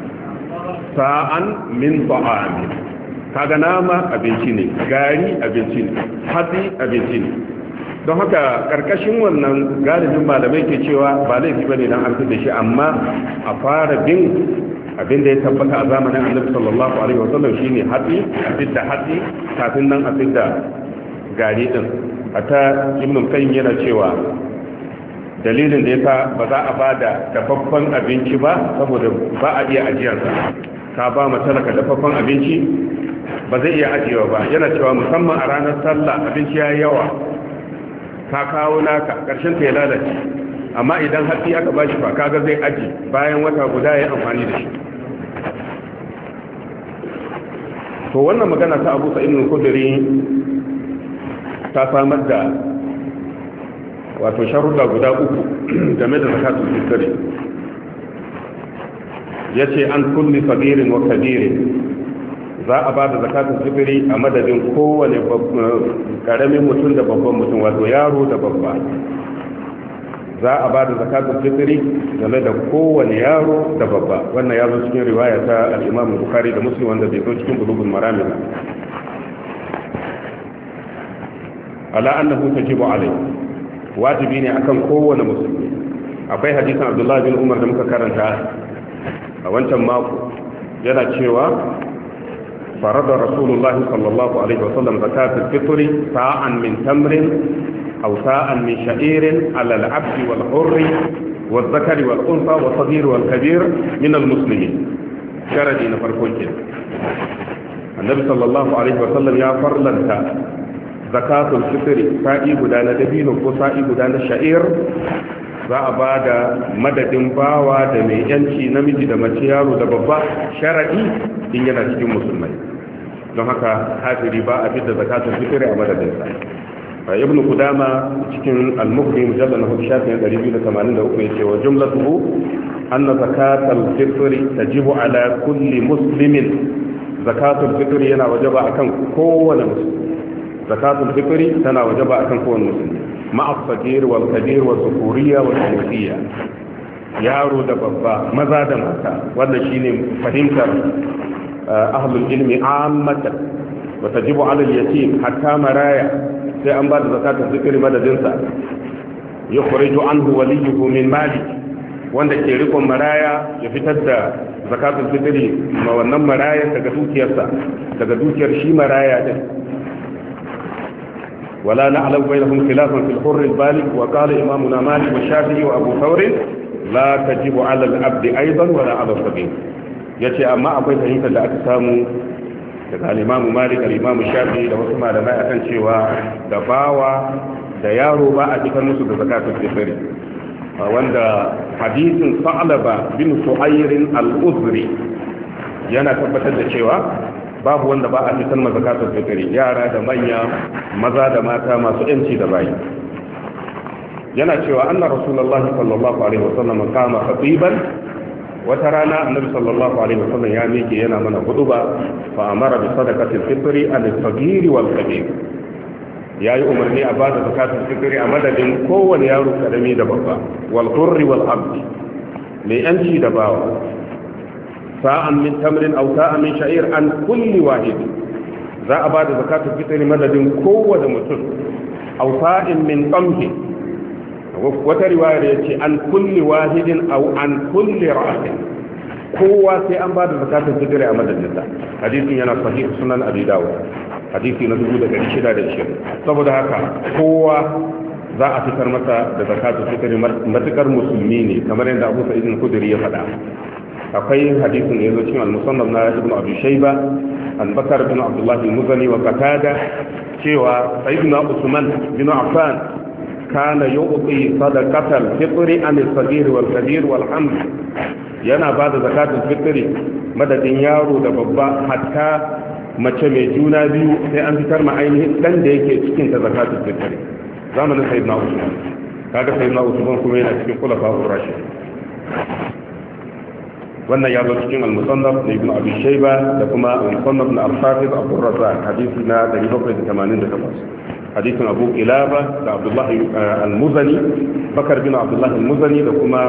[SPEAKER 1] sa'an min ta'am, kaga nama abinci ne, gari abinci ne, hatsi abinci ne. Don haka karkashin wannan galibin malamai ke cewa ba laifi bane dan an fita shi, amma a fara bin abin da ya tabbata a zamanin Annabi sallallahu alaihi wasallam shine hatsi, a fidda hatsi kafin nan a fidda gari din. Hatta Ibn Qayyim yana cewa dalilin da yasa ba za a bada dafaffen abinci ba saboda ba a iya ajiyarsa. Ka ba mu talaka dafaffen abinci ba zai iya ajiyewa ba, yana cewa musamman a ranar sallah abinci yayi yawa, ka kawo naka karshen ta ya lalace, amma idan hatsi aka bashi fa kaga zai aji bayan wata guda ya amfani da shi. To wannan magana ta Abu Sa'id al-Khudri ta samar da wato sharuɗa guda 3 game da zakatul fitr. yace an kulli sagirin wa kabirin za a ba da zakatun fitri a madadin kowane karamin mutum da babban mutum, wato yaro da babba. Za a ba da zakatun fitri game da kowane yaro da babba. Wannan ya zo cikin riwaya ta al-Imam Bukhari da Muslim wanda bai zo cikin Bulughul Maram ba. Ala annahu tajibu alayhi, wajibi ne akan kowane musulmi. Akwai hadisin Abdullah bin Umar da muka karanta a wancan mako, yana cewa فرض رسول الله صلى الله عليه وسلم زكاة الفطر ساعا من تمر أو ساعا من شعير على العبد والحر والذكر والأنثى والصغير والكبير من المسلمين. شردي نفرقون كده. النبي صلى الله عليه وسلم يا فرلنتا زكاة الفطر سائي بدان دبين وسائي بدان شعير za a ba da madadin bawa da mai yanci namiji da mace yaro da babba shara'i in yana cikin musulmai. Don haka kafiri ba a fitar zakatun fitri a madadinsa. Ibn Qudama cikin al-Mughni mujallal na shafin 283 yace wa jumlatuhu anna zakatul fitri tajibu ala kulli muslimin. Zakatul fitri yana wajaba akan kowane musulmi. Zakatul fitri tana wajaba akan kowane musulmi. مع الصغير والكبير والذكورية والأنثية yaro da babba maza da mata. wannan shine fahimtar ahlul ilmi ammatan wa tajibu ala al-yatim hatta maraya sai an ba da zakatul fitr madadin sa yukhriju anhu waliyuhu min mali, wanda ke rikon maraya ya fitar da zakatul fitr ma wannan maraya daga dukiyarsa, daga dukiyar shi maraya din. ولا نعلم بينهم خلافا في الحر البالغ. وقال إمامنا مالك والشافعي وأبو ثور لا تجب على العبد أيضا ولا على الصغير. yace amma akwai fahimtar da aka samu daga al-Imam Malik, al-Imam Shafi'i da wasu malamai akan cewa da bawa da yaro ba a fitar musu da zakatul fitr, wanda hadisin Sa'laba bin Su'ayr al-Uzri yana tabbatar da cewa babu wanda ba a fitar ma zakatul fitri, yara da manya, maza da mata, masu yanci da bayi. Yana cewa anna rasulullah sallallahu alaihi wasallam kama khatiban, wata rana annabi sallallahu alaihi wasallam ya miƙe yana mana huduba, fa amara bi sadaqatil fitri al-saghir wal kabir. Yayi umarni a bada zakatul fitri a madadin kowane yaro karami da babba, wal hurri wal abd, mai yanci da bawa. sa'an min tamrin aw sa'an min sha'ir an kulli wahid, za a ba da zakatul fitri madadin kowane mutum. Aw sa'in min qamhi, wata riwayar yace an kulli wahidin aw an kulli ra'atin, kowa sai an ba da zakatul fitri a madadin sa. Hadisin yana sahih sunan Abi Dawud, hadisi na 1620. saboda haka kowa za a fitar masa da zakatul fitri matukar musulmi ne, kamar yadda Abu Sa'id al-Khudri ya faɗa. akwai hadisin da yazo cikin al-musannaf na Ibn Abi Shayba an Bakar bin Abdullah al-Muzani wa Qatada cewa sayyidina Usman bin Affan kana yu'ti sadaqatal fitri an al-saghir wal kabir wal hamd, yana bada zakatul fitri madadin yaro da babba, hatta mace mai juna biyu sai an fitar ma ainihin dan da yake cikin ta zakatul fitri zamanin sayyidina Usman. kaga sayyidina Usman kuma yana cikin khulafa'ur rashidin. wannan ya zo cikin al-musannaf na Ibn Abi Shayba da kuma al-musannaf na al-Hafiz Abu Razzaq, hadisi na 788. hadisin Abu Qilaba da Abdullah al-Muzani, Bakar bin Abdullah al-Muzani da kuma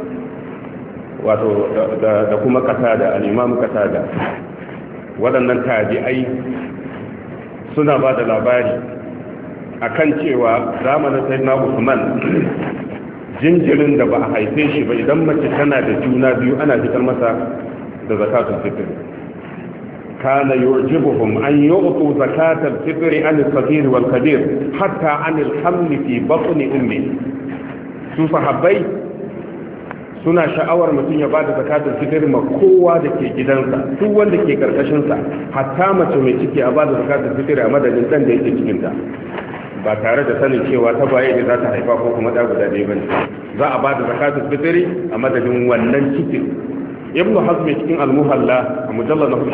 [SPEAKER 1] wato da kuma Qatada, al-Imam Qatada. waɗannan tabi'ai suna ba da labari akan cewa zamanin sayyidina Usman jinjirin da ba a haife shi ba, idan mace tana da juna biyu ana fitar masa da zakatul fitr. kana yu'jibuhum an yu'tu zakatul fitr an al-saghir wal kabir hatta an al-haml fi batni ummi. su sahabbai suna sha'awar mutum ya bada zakatul fitr ma kowa da ke gidansa, duk wanda ke karkashin sa, hatta mace mai ciki a bada zakatul fitr a madadin dan da yake cikin ta, ba tare da sanin cewa ta baye da za ta haifa ko kuma da guda ɗaya bane. za a ba da zakatul fitri a madadin wannan cikin. Ibn Hazm cikin al-Muhalla a mujallal na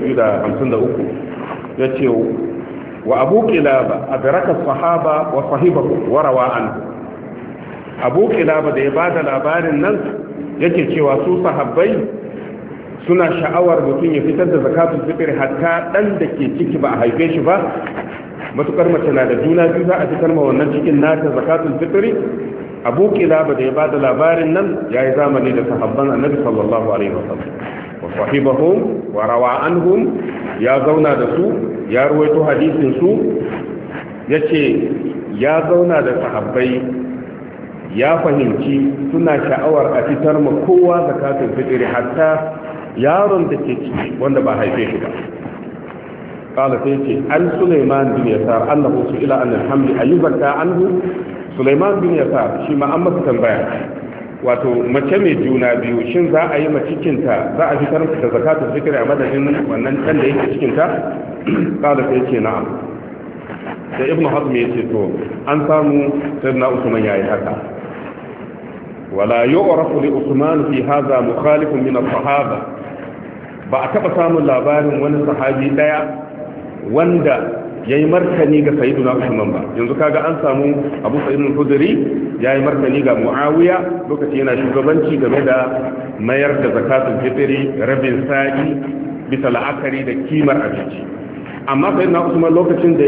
[SPEAKER 1] 253 yace wa Abu Qilaba adraka sahaba wa sahibahu wa rawa an. Abu Qilaba da ya bada labarin nan yake cewa su sahabbai suna sha'awar mutum ya fitar da zakatul fitri hatta dan da ke ciki ba a haife shi ba, matukar mace na da juna biyu za a fitar ma wannan cikin nata zakatul fitri. Abu Kilaba da ya bada labarin nan yayi zamani da sahabban Annabi sallallahu alaihi wasallam wa sahibahum wa rawa anhum, ya zauna da su, ya ruwaito hadisin su, yace ya zauna da sahabbai, ya fahimci suna sha'awar a fitar ma kowa zakatul fitri hatta yaron da ke ciki wanda ba haife shi ba. قال سيدي عن سليمان بن يسار أنه سئل عن الحمل أيزكى عنه. Sulaiman bin Yasar shi ma an masa tambaya, wato mace mai juna biyu shin za a yi ma cikinta, za a fitar da zakatul fitri a madadin wannan dan da yake cikinta? Kada sai ce na'am. Sai Ibn Hazm ya ce to an samu sayyidina Usman yayi haka. Wala yu'rafu li Usman fi hadha mukhalifun min as-sahaba. Ba a taba samun labarin wani sahabi daya wanda yayi martani ga sayyiduna Usman ba. Yanzu kaga an samu Abu Sa'id al-Khudri yayi martani ga Muawiya lokaci yana shugabanci game da mayar da zakatul fitri rabin sa'i bisa la'akari da kimar abinci. Amma sayyiduna Usman lokacin da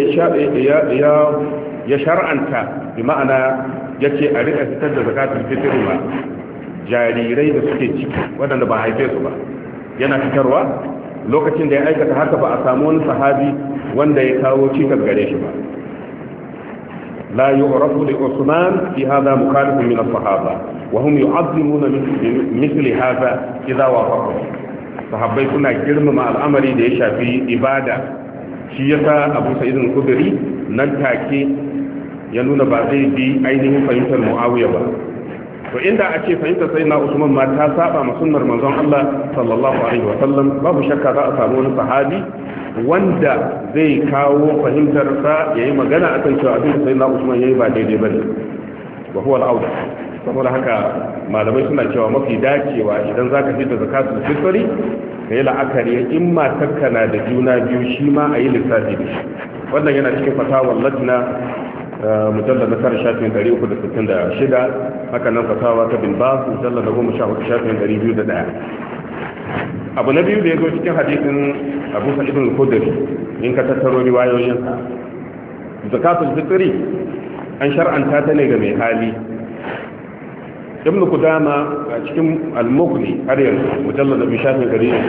[SPEAKER 1] ya shar'anta, bi ma'ana yace a rika fitar da zakatul fitri ma jarirai da suke ciki wadanda ba haife su ba, yana fitarwa. Lokacin da ya aikata haka ba a samu wani sahabi wanda ya kawo cikas gare shi ba. la yu'rafu li Usman fi hadha mukhalifun min as-sahaba wa hum yu'azzimuna mithli hadha idha wafaqa. Sahabbai suna girmama al'amari da ya shafi ibada, shi yasa Abu Sa'id al-Khudri nan take ya nuna ba zai bi ainihin fahimtar Muawiya ba. To inda a ce fahimtar sai na Usman ma ta saba ma sunnar manzon Allah sallallahu alaihi wa sallam, babu shakka za a samu wani sahabi wanda zai kawo fahimtar sa yayi magana akan cewa abin da sai na Usman yayi ba daidai bane, wa huwa al-awda. Saboda haka malamai suna cewa mafi dacewa idan zaka fitar zakatul fitri kai la'akari in matarka na da juna biyu shi ma ayi lissafi da shi. Wannan yana cikin fatawar lajna mujallar na tara shafin 366, haka nan fatawa ta bin bas mujallar na 14 shafin 201. Abu na biyu da ya zo cikin hadisin Abu Sa'id al-Khudri in ka tattaro riwayoyinsa, zakatul fitri an shar'anta ta ne ga mai hali. Ibn Qudama a cikin al-Mughni har yanzu mujallar na shafin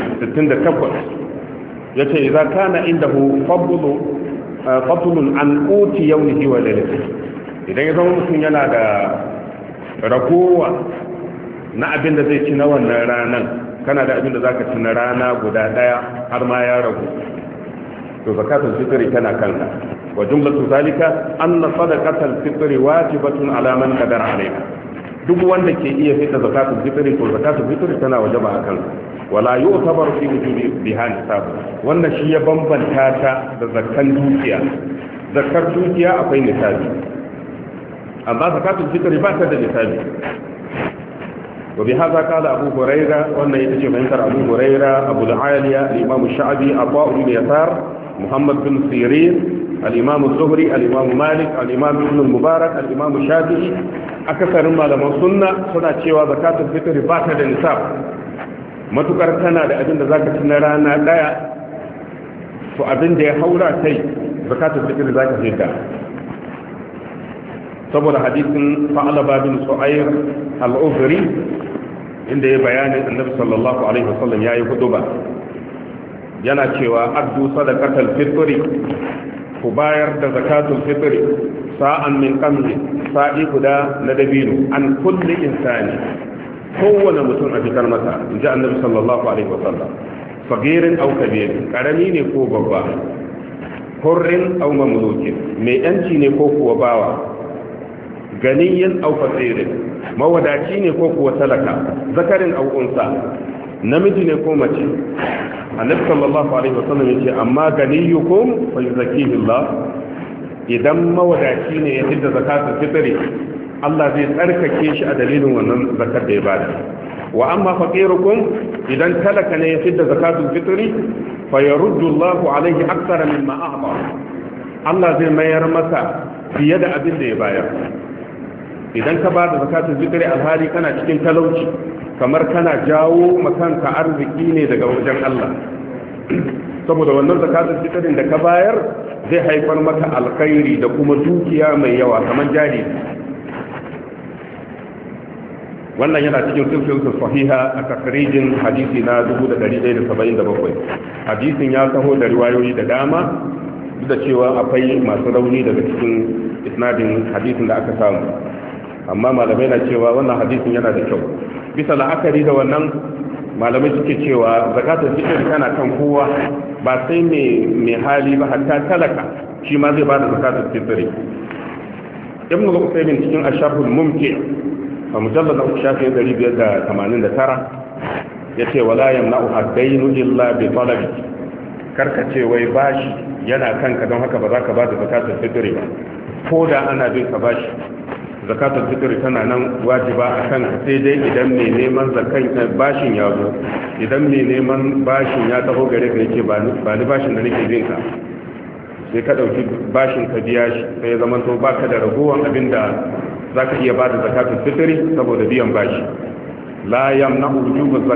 [SPEAKER 1] 68 yace idza kana indahu fadlun an quti yawmihi wa lailatihi, idan ya zama mutum yana da ragowa na abin da zai ci na wannan ranan, kana da abin da zaka ci na rana guda daya har ma ya ragu, to zakatul fitri tana kanka. Wa jumlatu zalika anna sadaqatul fitri wajibatun ala man qadara alayha. Duk wanda ke iya fitar zakatul fitri to zakatul fitri tana wajaba akan. Wala yu'tabar fi wujubi biha nisab. Wannan shi ya bambanta ta da zakkan dukiya. Zakkar dukiya akwai nisabi, amma zakatul fitri ba ta da nisabi. Wa bihadha qala Abu Hurairah, wannan ita ce fahimtar Abu Hurairah, Abu al-Aliya, al-Imam Sha'bi, Abu ibn Yasar, Muhammad bin Sirin, al-Imam az-Zuhri, al-Imam Malik, al-Imam Ibn al-Mubarak, al-Imam Shafi'i. Akasarin malaman sunna suna cewa zakatul fitri ba ta da nisab. Matukar tana da abin da zaka ci na rana daya, to abin da ya haura kai zakatul fitr zaka fita. Saboda hadisin Fa'alaba bin Su'ayr al-Uzri inda ya bayanin Annabi sallallahu alaihi wasallam yayi hutuba, yana cewa addu sadaqatul fitri, ku bayar da zakatul fitri sa'an min qamhi, sa'i guda na dabino, an kulli insani, kowane mutum a fitar masa, in ji Annabi sallallahu alaihi wasallam, sagirin aw kabirin, karami ne ko babba, hurrin aw mamlukin, mai yanci ne ko kuwa bawa, ganiyin aw fasirin, mawadaci ne ko kuwa talaka, zakarin aw unsa, namiji ne ko mace. Annabi sallallahu alaihi wasallam yace amma ganiyukum fa yuzakkihi Allah, idan mawadaci ne ya fitar zakatul fitri, Allah zai tsarkake shi a dalilin wannan zakar da ya bada. Wa amma faqirukum, idan talaka ne ya fitar zakatul fitri, fa yaruddu Allahu alaihi akthara mimma a'ta, Allah zai mayar masa fiye da abin da ya bayar. Idan ka bada zakatul fitri alhali kana cikin talauci, kamar kana jawo makanka arziki ne daga wajen Allah saboda wannan zakatul fitrin da ka bayar zai haifar maka alkhairi da kuma dukiya mai yawa kamar jari. wannan yana cikin silsilar sahiha a takrijin hadisi na 1177. hadisin ya taho da riwayoyi da dama duk da cewa akwai masu rauni daga cikin isnadin hadisin da aka samu, amma malamai na cewa wannan hadisin yana da kyau. Bisa la'akari da wannan malamai suke cewa zakatul fitr tana kan kowa, ba sai mai hali ba, hatta talaka shi ma zai bada zakatul fitr. Ibn al-Usaymin cikin Asharhul Mumti' a mujallad 589 yace wala yamna'u ad-daynu illa bi talabi. Karkace wai bashi yana kanka don haka ba za ka bada zakatul fitr ba, ko da ana bin ka bashi zakatul fitr tana nan wajiba a kanka, sai dai idan mai neman zakan bashin ya zo, idan mai neman bashin ya taho gare ka yake ba ni bashin da nake bin ka, sai ka dauki bashin ka biya shi, sai ya zama to baka da ragowar abinda zaka iya bada zakatul fitr saboda biyan bashi. la yamna'u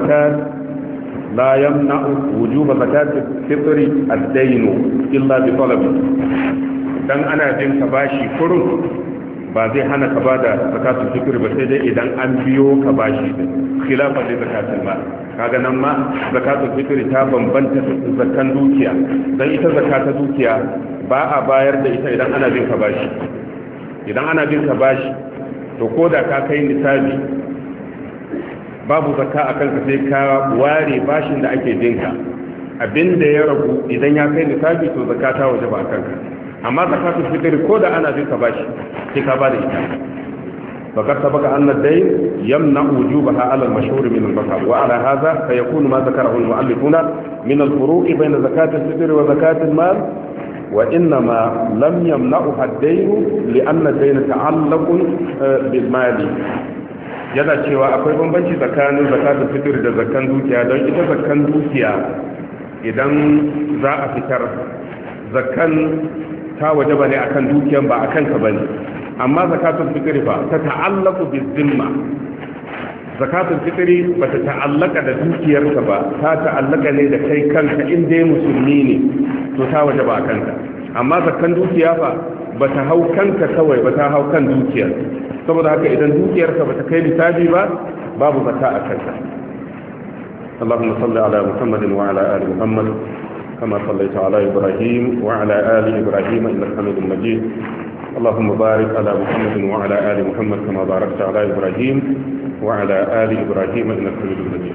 [SPEAKER 1] wujuba zakatul fitr ad-dayn illa bi talabi. dan ana bin ka bashi kurun ba zai hana ka bada zakatul fitr ba, sai dai idan an biyo ka bashi khilafa da zakatul mal. kaga nan ma zakatul fitr ta bambanta zakan dukiya, dan ita zakata dukiya ba a bayar da ita idan ana bin ka bashi. idan ana bin ka bashi to koda ka kai nisabi babu zakka akan ka, sai ka ware bashin da ake bin ka, abinda ya ragu idan ya kai nisabi to zakata waje ba akan ka. amma zakatul fitr ko da ana bin ka bashi sai ka bada ita. فقد سبق أن الدين يمنع وجوبها على المشهور من المذهب، وعلى هذا فيكون ما ذكره المؤلفون من الفروق بين زكاة الفطر وزكاة المال، وإنما لم يمنعها الدين لأن الدين تعلق بالمال. yana cewa akwai bambanci tsakanin zakatul fitr da zakan dukiya, don ita zakan dukiya idan za a fitar zakan ta wajaba ne akan dukiyan ba akan ka bane. amma zakatul fitri fa ta ta'allaqu bizimma, zakatul fitri ba ta ta'allaka da dukiyarka ba, ta ta'allaka ne da kai kanka, in dai musulmi ne to ta wajaba akan ka. amma zakan dukiya fa ba ta hau kanka kawai ba, ta hau kan dukiyar. saboda haka idan dukiyarka ba ta kai lissafi ba, babu zakka a kanka. اللهم صل على محمد وعلى آل محمد كما صليت على إبراهيم وعلى آل إبراهيم إنك حميد مجيد. اللهم بارك على محمد وعلى آل محمد كما باركت على إبراهيم وعلى آل إبراهيم إنك حميد مجيد.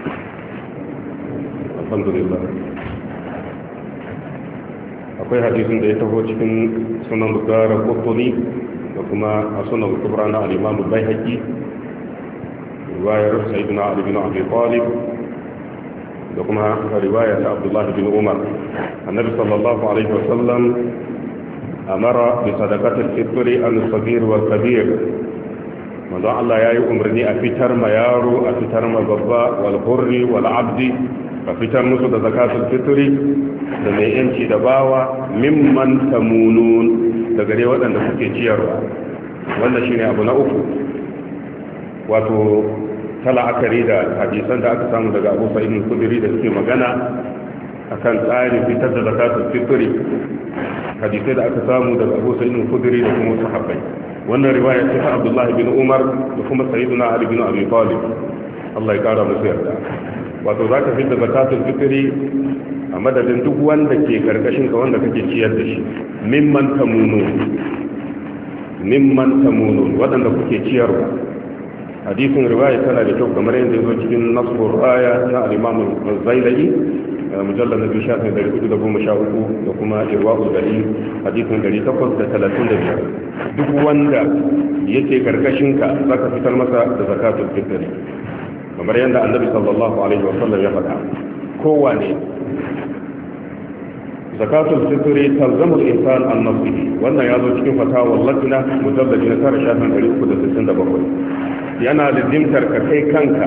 [SPEAKER 1] الحمد لله. akwai hadisin da ya taho cikin sunan bukara kotuni da kuma a sunan kubra na al-imam al-baihaqi, riwayar sayyidina ali bin abi talib da kuma riwaya ta abdullah bin umar. annabi sallallahu alaihi wasallam amara bi sadaqatil fitri al-saghir wal kabir. manzo Allah yayi umarni a fitar ma yaro, a fitar ma babba, wal hurri wal abdi, a fitar musu da zakatul fitri da mai yanci da bawa, mimman tamunun, daga dai waɗanda kuke ciyarwa. wanda shine abu na uku, wato tala'akari da hadisan da aka samu daga Abu Sa'id al-Khudri da suke magana akan tsarin fitar da zakatul fitri. hadisai da aka samu daga Abu Sa'id al-Khudri da kuma sahabbai. wannan riwaya ce ta Abdullah bin Umar da kuma Sayyidina Ali bin Abi Talib, Allah ya kara musu yarda. wato zaka fitar da zakatul fitri a madadin duk wanda ke karkashin ka, wanda kake ciyar da shi, mimman tamunun wadanda kuke ciyarwa. hadisin riwaya tana da kyau kamar yadda yazo cikin nasbur aya na al-Imam az-Zailai mujallad na 1413 da kuma irwaul dalil hadisin 835. duk wanda yake karkashin ka zaka fitar masa da zakatul fitr, kamar yadda annabi sallallahu alaihi wasallam ya faɗa. kowane zakatul fitri talzamu al-insan an nafsihi. wannan ya zo cikin fatawa lajna mujallad na 367. yana da dimtar ka kai kanka,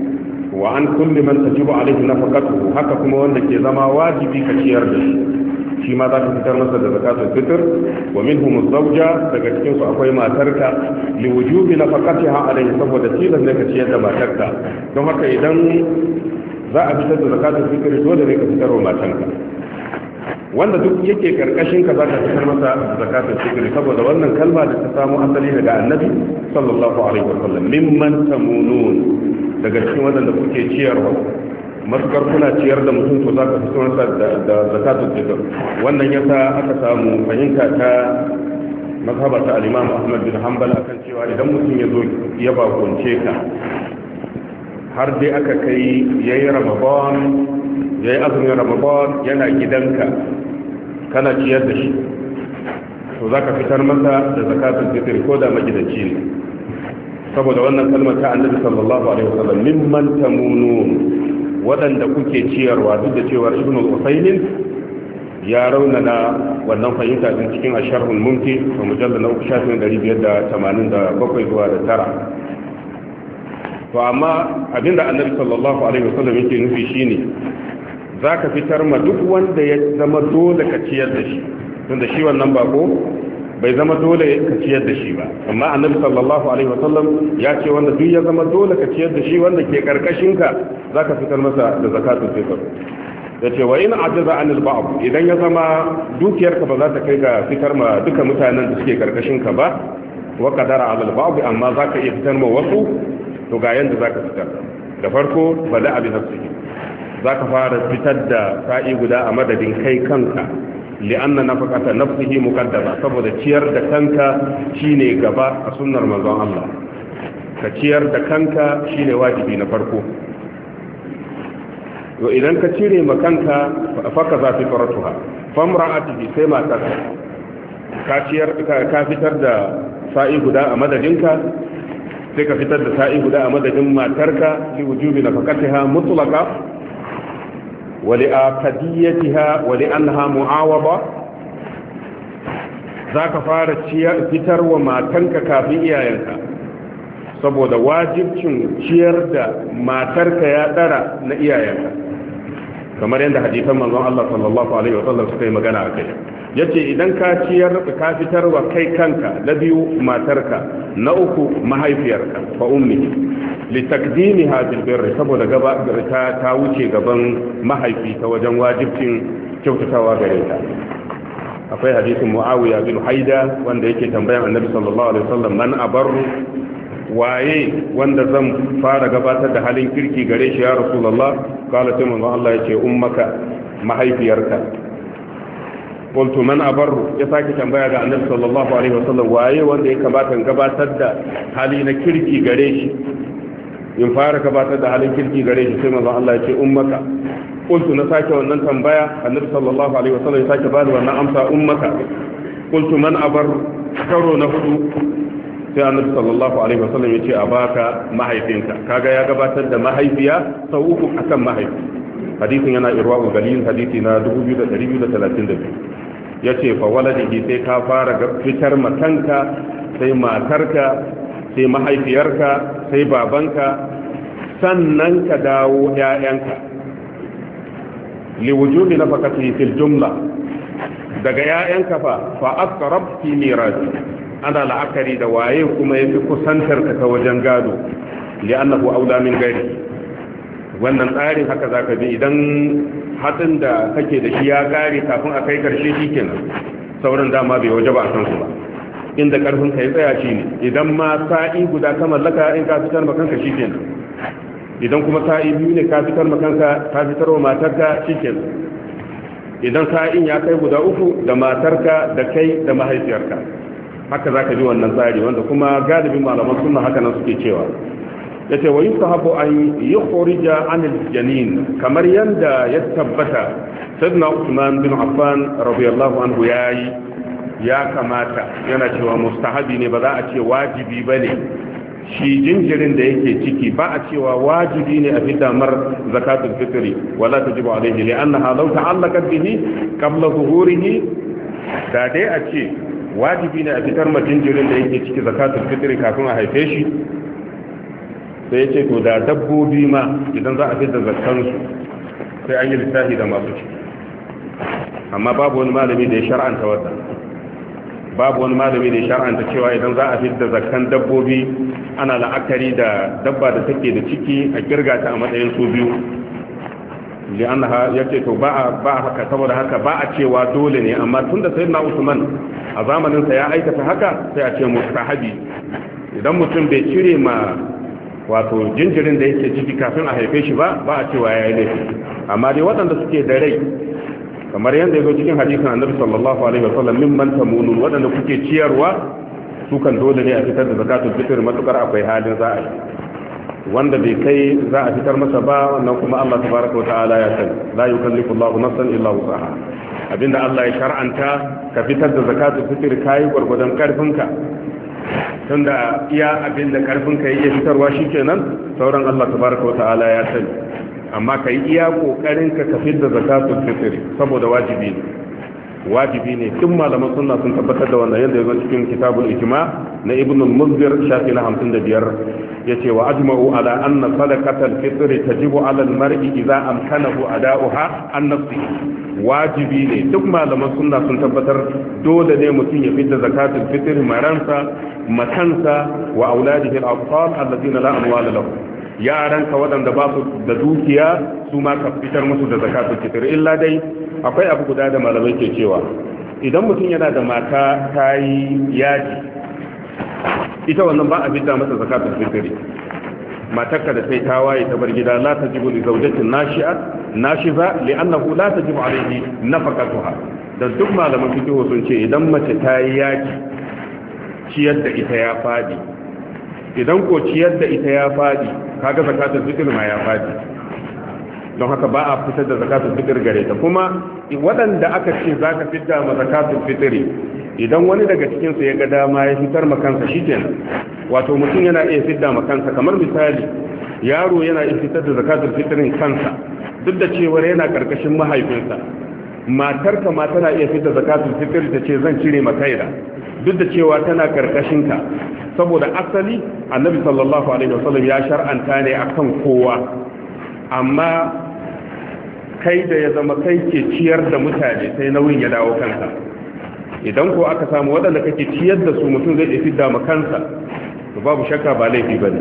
[SPEAKER 1] wa an kulli man tajibu alaihi nafaqatuhu, haka kuma wanda ke zama wajibi ka ciyar da shi. shi ma za ka fitar masa da zakatul fitr wa minhum az-zawja daga cikin su akwai matarka li wujubi nafaqatiha alayhi saboda tilan ne ka ciyar da matarka don haka idan za a fitar da zakatul fitr dole ne ka fitar wa matarka wanda duk yake karkashin ka zaka fitar masa zakatul fitr saboda wannan kalma da ta samu asali daga annabi sallallahu alaihi wasallam mimman tamunun daga cikin wanda kuke ciyarwa matukar kuna ciyar da mutum to zaka fitar masa da zakatul fitr wannan yasa aka samu fahimta ta mazhaba ta al-Imam Ahmad bin Hanbal akan cewa idan mutum ya zo ya bakunce ka har dai aka kai yayi Ramadan yayi azumin Ramadan yana gidanka kana ciyar da shi to za ka fitar masa da zakatun fitr ko da magidanci ne saboda wannan kalmar ta annabi sallallahu alaihi wasallam mimman tamunun wadanda kuke ciyarwa duk da cewa ibn al-usaymin ya raunana wannan fahimta din cikin asharhul mumti wa mujallal na 1587 zuwa da tara to amma abinda annabi sallallahu alaihi wasallam yake nufi shine za ka fitar ma duk wanda ya zama dole ka ciyar da shi tunda shi wannan bako bai zama dole ka ciyar da shi ba amma annabi sallallahu alaihi wasallam ya ce wanda duk ya zama dole ka ciyar da shi wanda ke karkashin ka za ka fitar masa da zakatul fitr ya ce wa in ajaza anil ba'd idan ya zama dukiyarka ba za ta kai ga fitar ma duka mutanen da suke karkashin ka ba wa qadara alal ba'd amma za ka iya fitar ma wasu to ga yanda za ka fitar da farko bada abi nafsihi za ka fara fitar da sa'i guda a madadin kai kanka li'anna nafaqata nafsihi muqaddama saboda ciyar da kanka shine gaba a sunnar manzon Allah ka ciyar da kanka shine wajibi na farko to idan ka cire ma kanka fa ka za fi faratuha famra'atihi sai matar ka fitar da sa'i guda a madadinka sai ka fitar da sa'i guda a madadin matarka li wujubi nafaqatiha mutlaqa ولآكديتها ولأنها معاوضة ذاك فارة fitar wa matanka kafin iyayenka saboda wajibcin ciyar da matarka ya dara na iyayenka kamar yadda hadisan manzon Allah sallallahu alaihi wasallam suka yi magana akai yace idan ka ciyar ka fitar wa kai kanka na biyu matarka na uku mahaifiyarka fa ummi litakdimiha bil birri saboda gaba ta wuce gaban mahaifi ta wajen wajibcin kyautatawa gare ta akwai hadisin Muawiya bin Haida wanda yake tambayan Annabi sallallahu alaihi wasallam man abarru waye wanda zan fara gabatar da halin kirki gare shi ya Rasulullah kala sai manzo Allah yace ummaka mahaifiyarka qultu man abarru ya saki tambaya ga Annabi sallallahu alaihi wasallam waye wanda ya kamata gabatar da hali na kirki gare shi in fara gabatar da halin kirki gare shi sai manzo Allah ya ce ummaka qultu na sake wannan tambaya annabi sallallahu alaihi wasallam ya sake bani wannan amsa ummaka qultu man abar karo na hudu sai annabi sallallahu alaihi wasallam ya ce abaka mahaifinka kaga ya gabatar da mahaifiya sau uku akan mahaifi hadisin yana irwaul galil hadisi na 2232 yace fa waladihi sai ka fara fitar matanka sai matarka sai mahaifiyarka sai babanka sannan ka dawo ƴaƴanka liwujubi nafaqati fil jumla daga ƴaƴanka fa aqrab fi mirasi ana la'akari da waye kuma yafi kusantar ka ta wajen gado li'annahu aula min ghairi wannan tsarin haka zaka bi idan hatsin da kake da shi ya kare kafin a kai karshe shikenan sauran dama bai waje ba a san su ba inda karfin ka ya tsaya shi ne idan ma sa'i guda ka mallaka in ka fitar makanka shikenan idan kuma sa'i biyu ne ka fitar makanka ka fitar wa matarka shikenan idan sa'in ya kai guda uku da matarka da kai da mahaifiyarka haka zaka bi wannan tsari wanda kuma galibin malaman sunna haka nan suke cewa yace wa yusahabu an yukhrija anil janin kamar yanda ya tabbata sayyidina Uthman bin Affan radiyallahu anhu ya kamata yana cewa mustahabi ne ba za a ce wajibi bane shi jinjirin da yake ciki ba a cewa wajibi ne a fitar mar zakatul fitri wala tajibu alayhi li'annaha law ta'allaqat bihi qabla zuhurihi da dai a ce wajibi ne a fitar ma jinjirin da yake ciki zakatul fitri kafin a haife shi sai yace to da dabbobi ma idan za a fitar zakkan su sai an yi lissafi da masu ciki amma babu wani malami da ya shar'anta wannan, babu wani malami da ya shar'anta cewa idan za a fitar da zakkan dabbobi ana la'akari da dabba da take da ciki a kirga ta a matsayin su biyu, li'annaha yace to ba haka, saboda haka ba a cewa dole ne, amma tunda sayyidina Usman a zamanin sa ya aikata haka sai a ce mustahabi. Idan mutum bai cire ma wato jinjirin da yake ciki kafin a haife shi ba a cewa yayi laifi, amma dai waɗanda suke da rai kamar yadda ya zo cikin hadisin annabi sallallahu alaihi wasallam mimman tamunun, waɗanda kuke ciyarwa su kan dole ne a fitar da zakatul fitr matukar akwai halin za a yi, wanda bai kai za a fitar masa ba wannan kuma Allah tabaraka wa ta'ala ya sani, la yukallifu Allahu nafsan illa wusaha. Abinda Allah ya shar'anta ka fitar da zakatul fitr kai gurgudan karfinka, tunda iya abinda karfinka yake fitarwa shikenan, sauran Allah tabaraka wa ta'ala ya sani, amma ka yi iya kokarin ka fitar da zakatul fitr saboda wajibi ne. Duk malaman sunna sun tabbatar da wannan, yadda yazo cikin kitabul ijma na ibn al-munzir shafi na 55 yace wa ajma'u ala anna sadaqatul fitr tajibu ala al-mar'i idza amkanahu ada'uha an nafsi. Wajibi ne, duk malaman sunna sun tabbatar dole ne mutum ya fitar zakatul fitr maransa, matansa wa auladihi al-atfal alladhina la amwala lahum. Yaranka waɗanda ba su da dukiya su ma ka fitar musu da zakatul fitr. Illa dai akwai abu guda da malamai ke cewa idan mutum yana da mata ta yi yaji, ita wannan ba a fitar masa zakatul fitr. matarka da sai tawaye ta bar gida la tajibu li zawjatin nashiza li'annahu la tajibu alayhi nafaqatuha. da duk malaman fiqh sun ce idan mace ta yi yaji ciyar da ita ya fadi, idan ko ciyar da ita ya fadi kaga zakatul fitr ma ya fadi, don haka ba a fitar da zakatul fitr gare ta. Kuma waɗanda aka ce zaka fitar ma zakatul fitr idan wani daga cikin su ya ga dama ya fitar ma kansa shikenan, wato mutum yana iya fitar ma kansa, kamar misali yaro yana iya fitar da zakatul fitrin kansa duk da cewa yana karkashin mahaifinsa. Matarka ma tana iya fitar zakatul fitr ta ce zan cire ma kaina duk da cewa tana karkashin ka, saboda asali annabi sallallahu alaihi wasallam ya shar'anta ne akan kowa, amma kai da ya zama kai ke ciyar da mutane sai nauyin ya dawo kanka. Idan ko aka samu waɗanda kake ciyar da su mutum zai iya fidda ma kansa, to babu shakka ba laifi bane.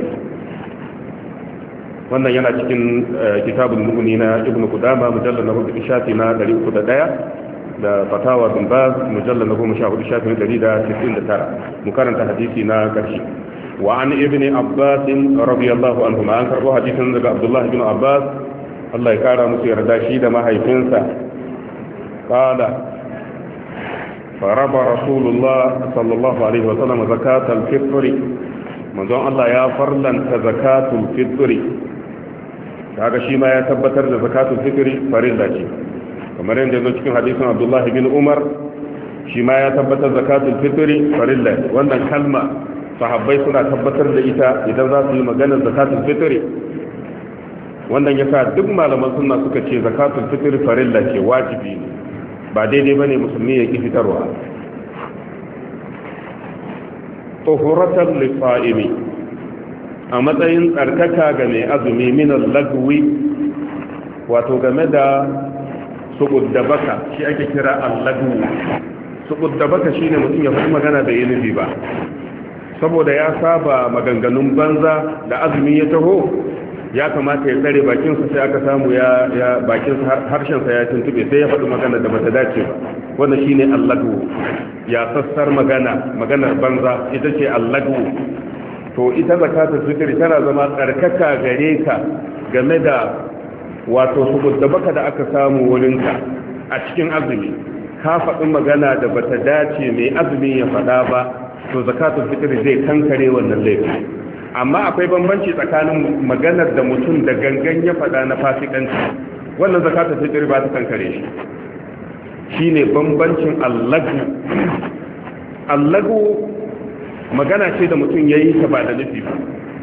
[SPEAKER 1] wannan yana cikin kitabul mu'mini na ibn qudama mujallal na 4 shafi na 301 da fatawa bin baz mujallal na 14 shafi na 199 mu karanta hadisi na karshe. wa an ibn abbas radiyallahu anhu an karbo hadisin daga abdullah ibn abbas Allah ya kara musu yarda shi da mahaifinsa qala faraba rasulullah sallallahu alaihi wasallam zakatul fitr manzon Allah ya farlanta zakatul fitr kaga shi ma ya tabbatar da zakatul fitr farilla ce kamar yadda zo cikin hadisin Abdullah bin Umar shi ma ya tabbatar zakatul fitr farilla wannan kalma sahabbai suna tabbatar da ita idan za su yi maganar zakatul fitr wannan yasa duk malaman sunna suka ce zakatul fitr farilla ce wajibi ne ba daidai bane musulmi ya ki fitarwa. tuhuratan lisa'imi a matsayin tsarkaka ga mai azumi minan lagwi wato game da suƙuddabaka shi ake kira allagwu. Suƙuddabaka shi ne mutum ya faɗi magana da nufi ba saboda ya saba maganganun banza da azumi ya taho ya kamata ya tsare bakinsa sai aka samu ya bakinsa harshensa ya tuntube sai ya faɗi magana da bata dace ba wannan shine allagwu. ya sassar maganar banza ita ce allagwu. to ita zakatul fitr tana zama tsarkaka gare ka game da wato sukuddabaka da aka samu wurinka a cikin azumi ka faɗi magana da bata dace mai azumi ya faɗa ba to zakatul fitr zai kankare wannan laifi. amma akwai bambanci tsakanin maganar da mutum da gangan ya faɗa na fasikanci wannan zakatul fitr ba ta kankare shi shine bambancin allagu magana ce da mutum yayi ta ba da nufi ba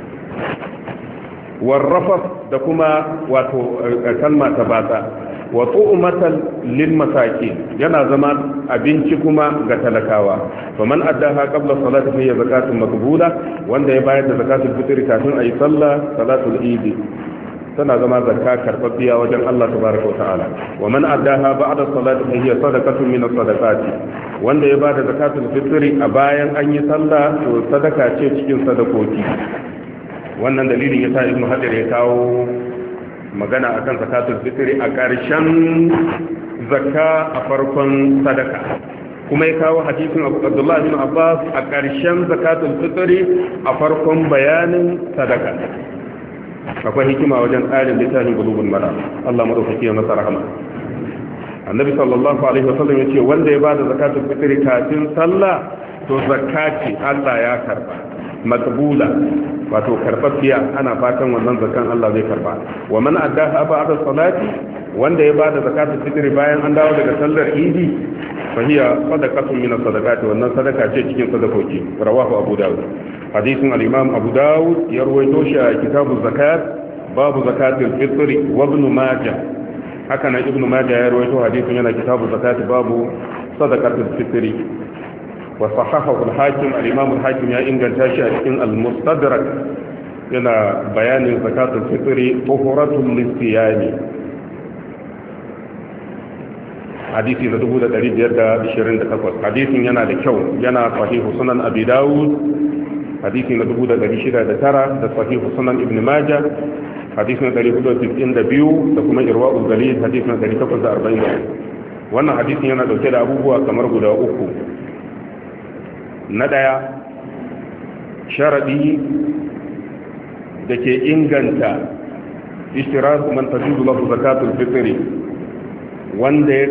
[SPEAKER 1] warrafaf da kuma wato kalma ta bata wa tu'matan lil masakin yana zama abinci kuma ga talakawa to man addaha qabla salati fa hiya zakatun maqbula wanda ya bayar da zakatul fitr kafin ayi sallah salatul eid tana zama zakka karbabbiya wajen Allah tabaraka wa ta'ala wa man addaha ba'da salati fa hiya sadaqatun min as-sadaqati wanda ya bada zakatul fitri a bayan an yi sallah to sadaka ce cikin sadakoki wannan dalilin yasa ibnu hajar ya kawo magana akan zakatul fitri a ƙarshen zakka a farkon sadaka kuma ya kawo hadisin Abdullah bin Abbas a ƙarshen zakatul fitri a farkon bayanin sadaka akwai hikima wajen tsarin littafin bulugul mara Allah madaukake masa rahama annabi sallallahu alaihi wasallam yace wanda ya bada zakatul fitri kafin sallah to zakati Allah ya karba maqbula wato karbafiya ana fatan wannan zakan Allah zai karba wa man addaha ba'da salati wanda ya bada zakatul fitri bayan an dawo daga sallar idi fa hiya sadaqatun min as-sadaqati wannan sadaka ce cikin sadakoki rawahu abu dawud hadisin al-imam abu dawud ya rawaito shi a kitabuz zakat babu zakatul fitri wa ibn majah haka nan ibn majah ya rawaito hadisin yana kitabuz zakat babu sadaqatul fitri wa sahahahu al-hakim al-imam al-hakim ya inganta shi a cikin al-mustadrak yana bayanin zakatul fitri tuhuratul lisiyami hadisi na 1528 hadisin yana da kyau yana sahihu sunan abi dawud hadisi na 1609 da sahihu sunan ibn majah hadisi na 492 da kuma irwaul galil hadisi na 840 wannan hadisin yana dauke da abubuwa kamar guda uku na daya sharadi da ke inganta ishtirak man tajuzu lahu zakatul fitri wanda ya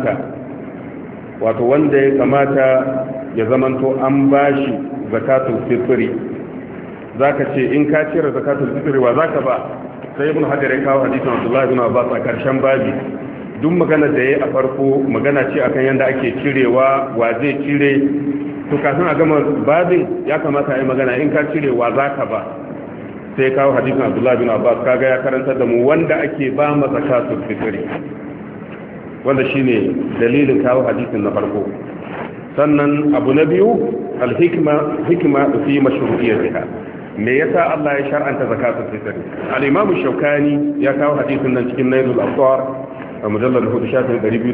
[SPEAKER 1] kamata ya zamanto an bashi zakatul fitri zaka ce in ka cire zakatul fitri wa zaka ba sai ibn hajar ya kawo hadisin Abdullah ibn Abbas a karshen babi duk magana da yayi a farko magana ce akan yanda ake cirewa wa zai cire to kafin a gama babin ya kamata a yi magana in ka cire wa zaka ba sai ya kawo hadisin Abdullah ibn Abbas kaga ya karantar da mu wanda ake ba ma zakatul fitri wanda shine dalilin kawo hadisin na farko sannan abu na biyu hikima fi mashru'iyyatiha me yasa Allah ya shar'anta zakatul fitr al-imam shaukani ya kawo hadisin nan cikin nailul afsar a mujallal 455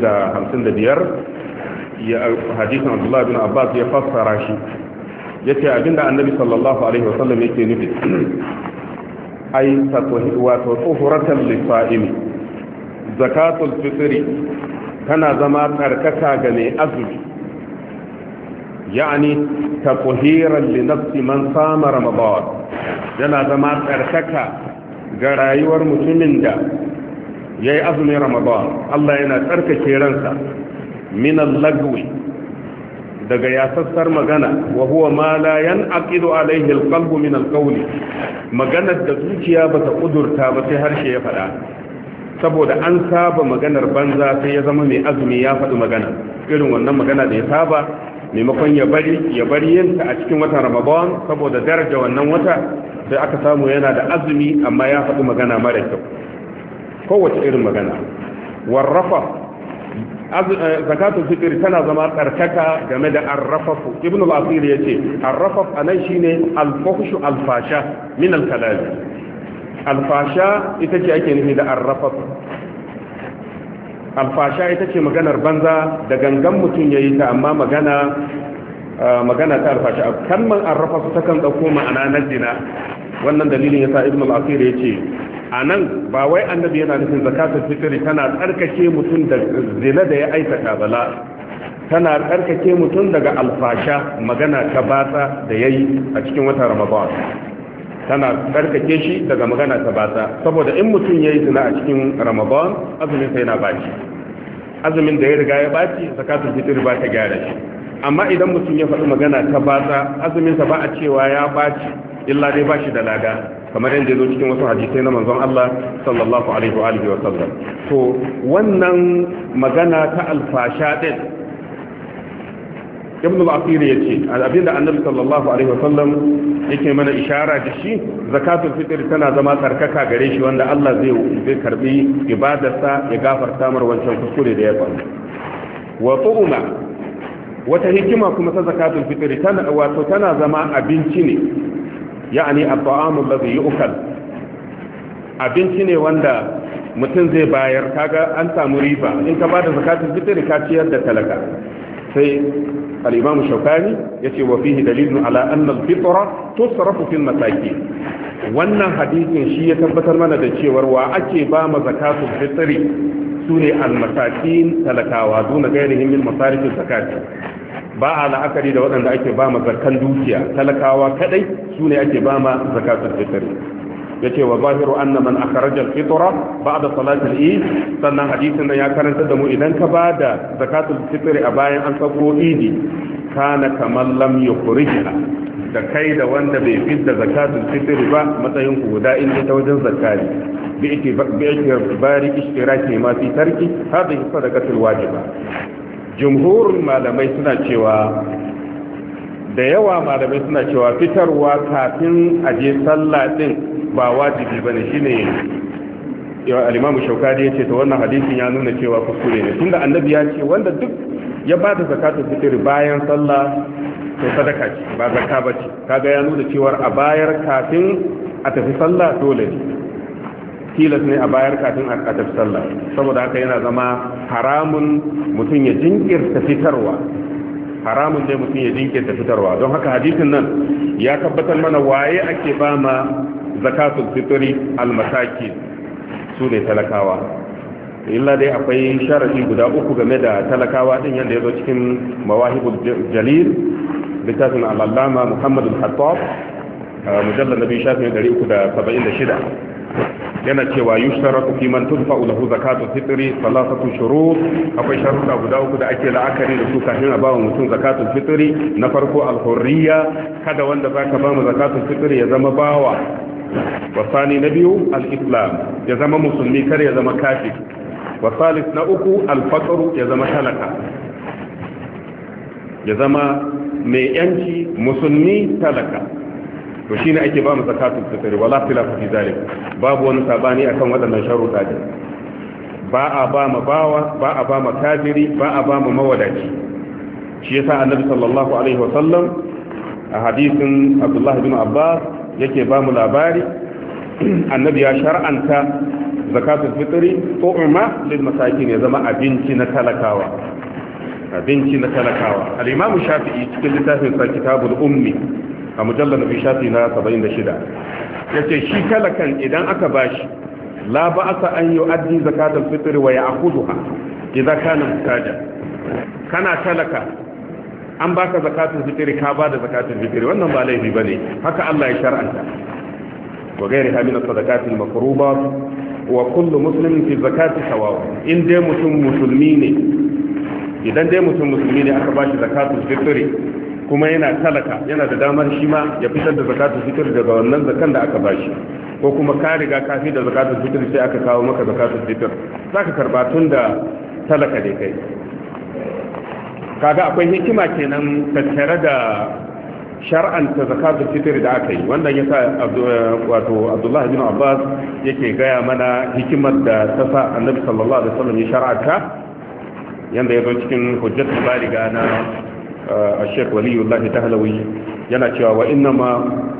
[SPEAKER 1] ya hadisin Abdullah bin Abbas ya fassara shi yace abinda annabi sallallahu alaihi wasallam yake nufi ai wato tuhuratan lisa'imi zakatul fitri tana zama tsarkaka ga mai azumi yani tahiran li nafsi man sama ramadan yana zama tsarkaka ga rayuwar mutumin da yayi azumin ramadan Allah yana tsarkake ransa min al-lagwi daga yasassar magana wa huwa ma la yanqidu alayhi al-qalbu min al-qawli maganar da zuciya bata kudurta ba sai harshe ya fada saboda an saba maganar banza sai ya zama mai azumi ya faɗi magana irin wannan magana da ya saba maimakon ya bari yinta a cikin watan ramadan saboda daraja wannan wata sai aka samu yana da azumi amma ya faɗi magana mara kyau kowace irin magana warrafa zakatul fitr tana zama tsarkaka game da arrafafu ibn al-asir yace arrafaf anan shine al-fuhshu al-fasha min al-kalam alfasha ita ce ake nufi da arrafaf alfasha ita ce maganar banza da gangan mutum ya yi ta amma magana ta alfasha kalmar arrafaf ta kan ɗauko ma'ana na zina wannan dalilin yasa ibn al-asir ya ce a nan ba wai annabi yana nufin zakatul fitri tana tsarkake mutum da zina da ya aikata bala tana tsarkake mutum daga alfasha magana ta batsa da yayi a cikin watan ramadan tana tsarkake shi daga magana ta batsa saboda in mutum yayi zina a cikin ramadan azumin sa yana baci azumin da ya riga ya baci zakatul fitr ba ta gyara shi amma idan mutum ya faɗi magana ta batsa azumin sa ba a cewa ya baci illa dai bashi da lada kamar yadda ya zo cikin wasu hadisai na manzon Allah sallallahu alaihi wa alihi wa sallam to wannan magana ta alfasha din ibn al-asir yace abinda annabi sallallahu alaihi wa sallam yake mana ishara da shi zakatul fitr tana zama tsarkaka gare shi wanda Allah zai karbi ibadarsa ya gafarta mar wancan kuskure da ya faru wa tu'ma wata hikima kuma ta zakatul fitr tana zama abinci ne yani at-ta'amu alladhi yu'kal abinci ne wanda mutum zai bayar kaga an samu riba in ka bada zakatul fitr ka ciyar da talaka sai al-imam shaukani yace wa fihi dalilun ala anna al-fitra tusrafu fil masakin wannan hadisin shi ya tabbatar mana da cewa wa ake ba ma zakatul fitr sune al-masakin talakawa duna gairihim min masarifin zakati ba a la'akari da waɗanda ake ba ma zakan dukiya talakawa kadai sune ake ba ma zakatul fitr yace wa zahiru anna man akhraja al-fitra ba'da salati al-eid sannan hadisin da ya karanta da mu idan ka bada zakatul fitr a bayan an sako idi kana kaman lam yukhrijha da kai da wanda bai fidda zakatul fitr ba matsayin ku guda in ta wajen zakari bi'tibari ishtiraki ma fi tarki hadhihi sadaqatul wajiba jumhurul malamai suna cewa da yawa malamai suna cewa fitarwa kafin aje sallah din ba wajibi bane shine al-Imam Shawkani yace to wannan hadisin ya nuna cewa kuskure ne tunda annabi ya ce wanda duk ya bada zakatul fitr bayan sallah to sadaka ce ba zakka bace kaga ya nuna cewa a bayar kafin a tafi sallah dole ne tilas ne a bayar kafin a tafi sallah saboda haka yana zama haramun mutum ya jinkirta fitarwa haramun ne mutum ya jinkirta fitarwa don haka hadisin nan ya tabbatar mana waye ake ba ma zakatul fitri al-masakin su ne talakawa illa dai akwai sharadi guda uku game da talakawa din yanda yazo cikin mawahibul jalil littafin al-allama Muhammad al-Khattab mujallad nabi shafi 376 yana cewa yushtaratu fi man tudfa'u lahu zakatul fitri salasatu shurut akwai sharuɗa guda uku da ake la'akari da su kafin a bawa mutum zakatul fitri na farko al-hurriya kada wanda zaka ba mu zakatul fitri ya zama bawa wasani na biyu al-islam ya zama musulmi kar ya zama kafir wasalis na uku al-faqru ya zama talaka ya zama mai yanci musulmi talaka to shine ake ba mu zakatul fitr wala khilafa fi zalik babu wani sabani akan wadannan sharuɗa din ba a ba ma bawa ba a ba ma kafiri ba a ba ma mawadaci shi yasa annabi sallallahu alaihi wasallam a hadisin Abdullah ibn Abbas yake ba mu labari annabi ya shar'anta zakatul fitri tu'ma lil masakin ya zama abinci na talakawa al-imam Shafi'i cikin littafin sa kitabul ummi a mujallar nabi shafi na 76 yace shi talakan idan aka bashi la ba'sa an yu'addi zakatul fitr wa ya'khudha idza kana muhtaja kana talaka an baka zakatul fitr ka bada zakatul fitr wannan ba laifi bane haka Allah ya shar'anta wa ghayriha min as-sadaqatil mafruḍat wa kullu muslimin fi zakati sawa in dai mutum musulmi ne idan dai mutum musulmi ne aka bashi zakatul fitr kuma yana talaka yana da damar shi ma ya fitar da zakatul fitr daga wannan zakan da aka bashi ko kuma ka riga ka fi da zakatul fitr sai aka kawo maka zakatul fitr zaka karba tun da talaka ne kai kaga akwai hikima kenan tattare da shar'anta zakatul fitr da aka yi wannan yasa wato Abdullah ibn Abbas yake gaya mana hikimar da ta sa Annabi sallallahu alaihi wasallam ya shar'anta yanda yazo cikin hujjatul baliga na Sheikh Waliyullah Tahlawi yana cewa wa innama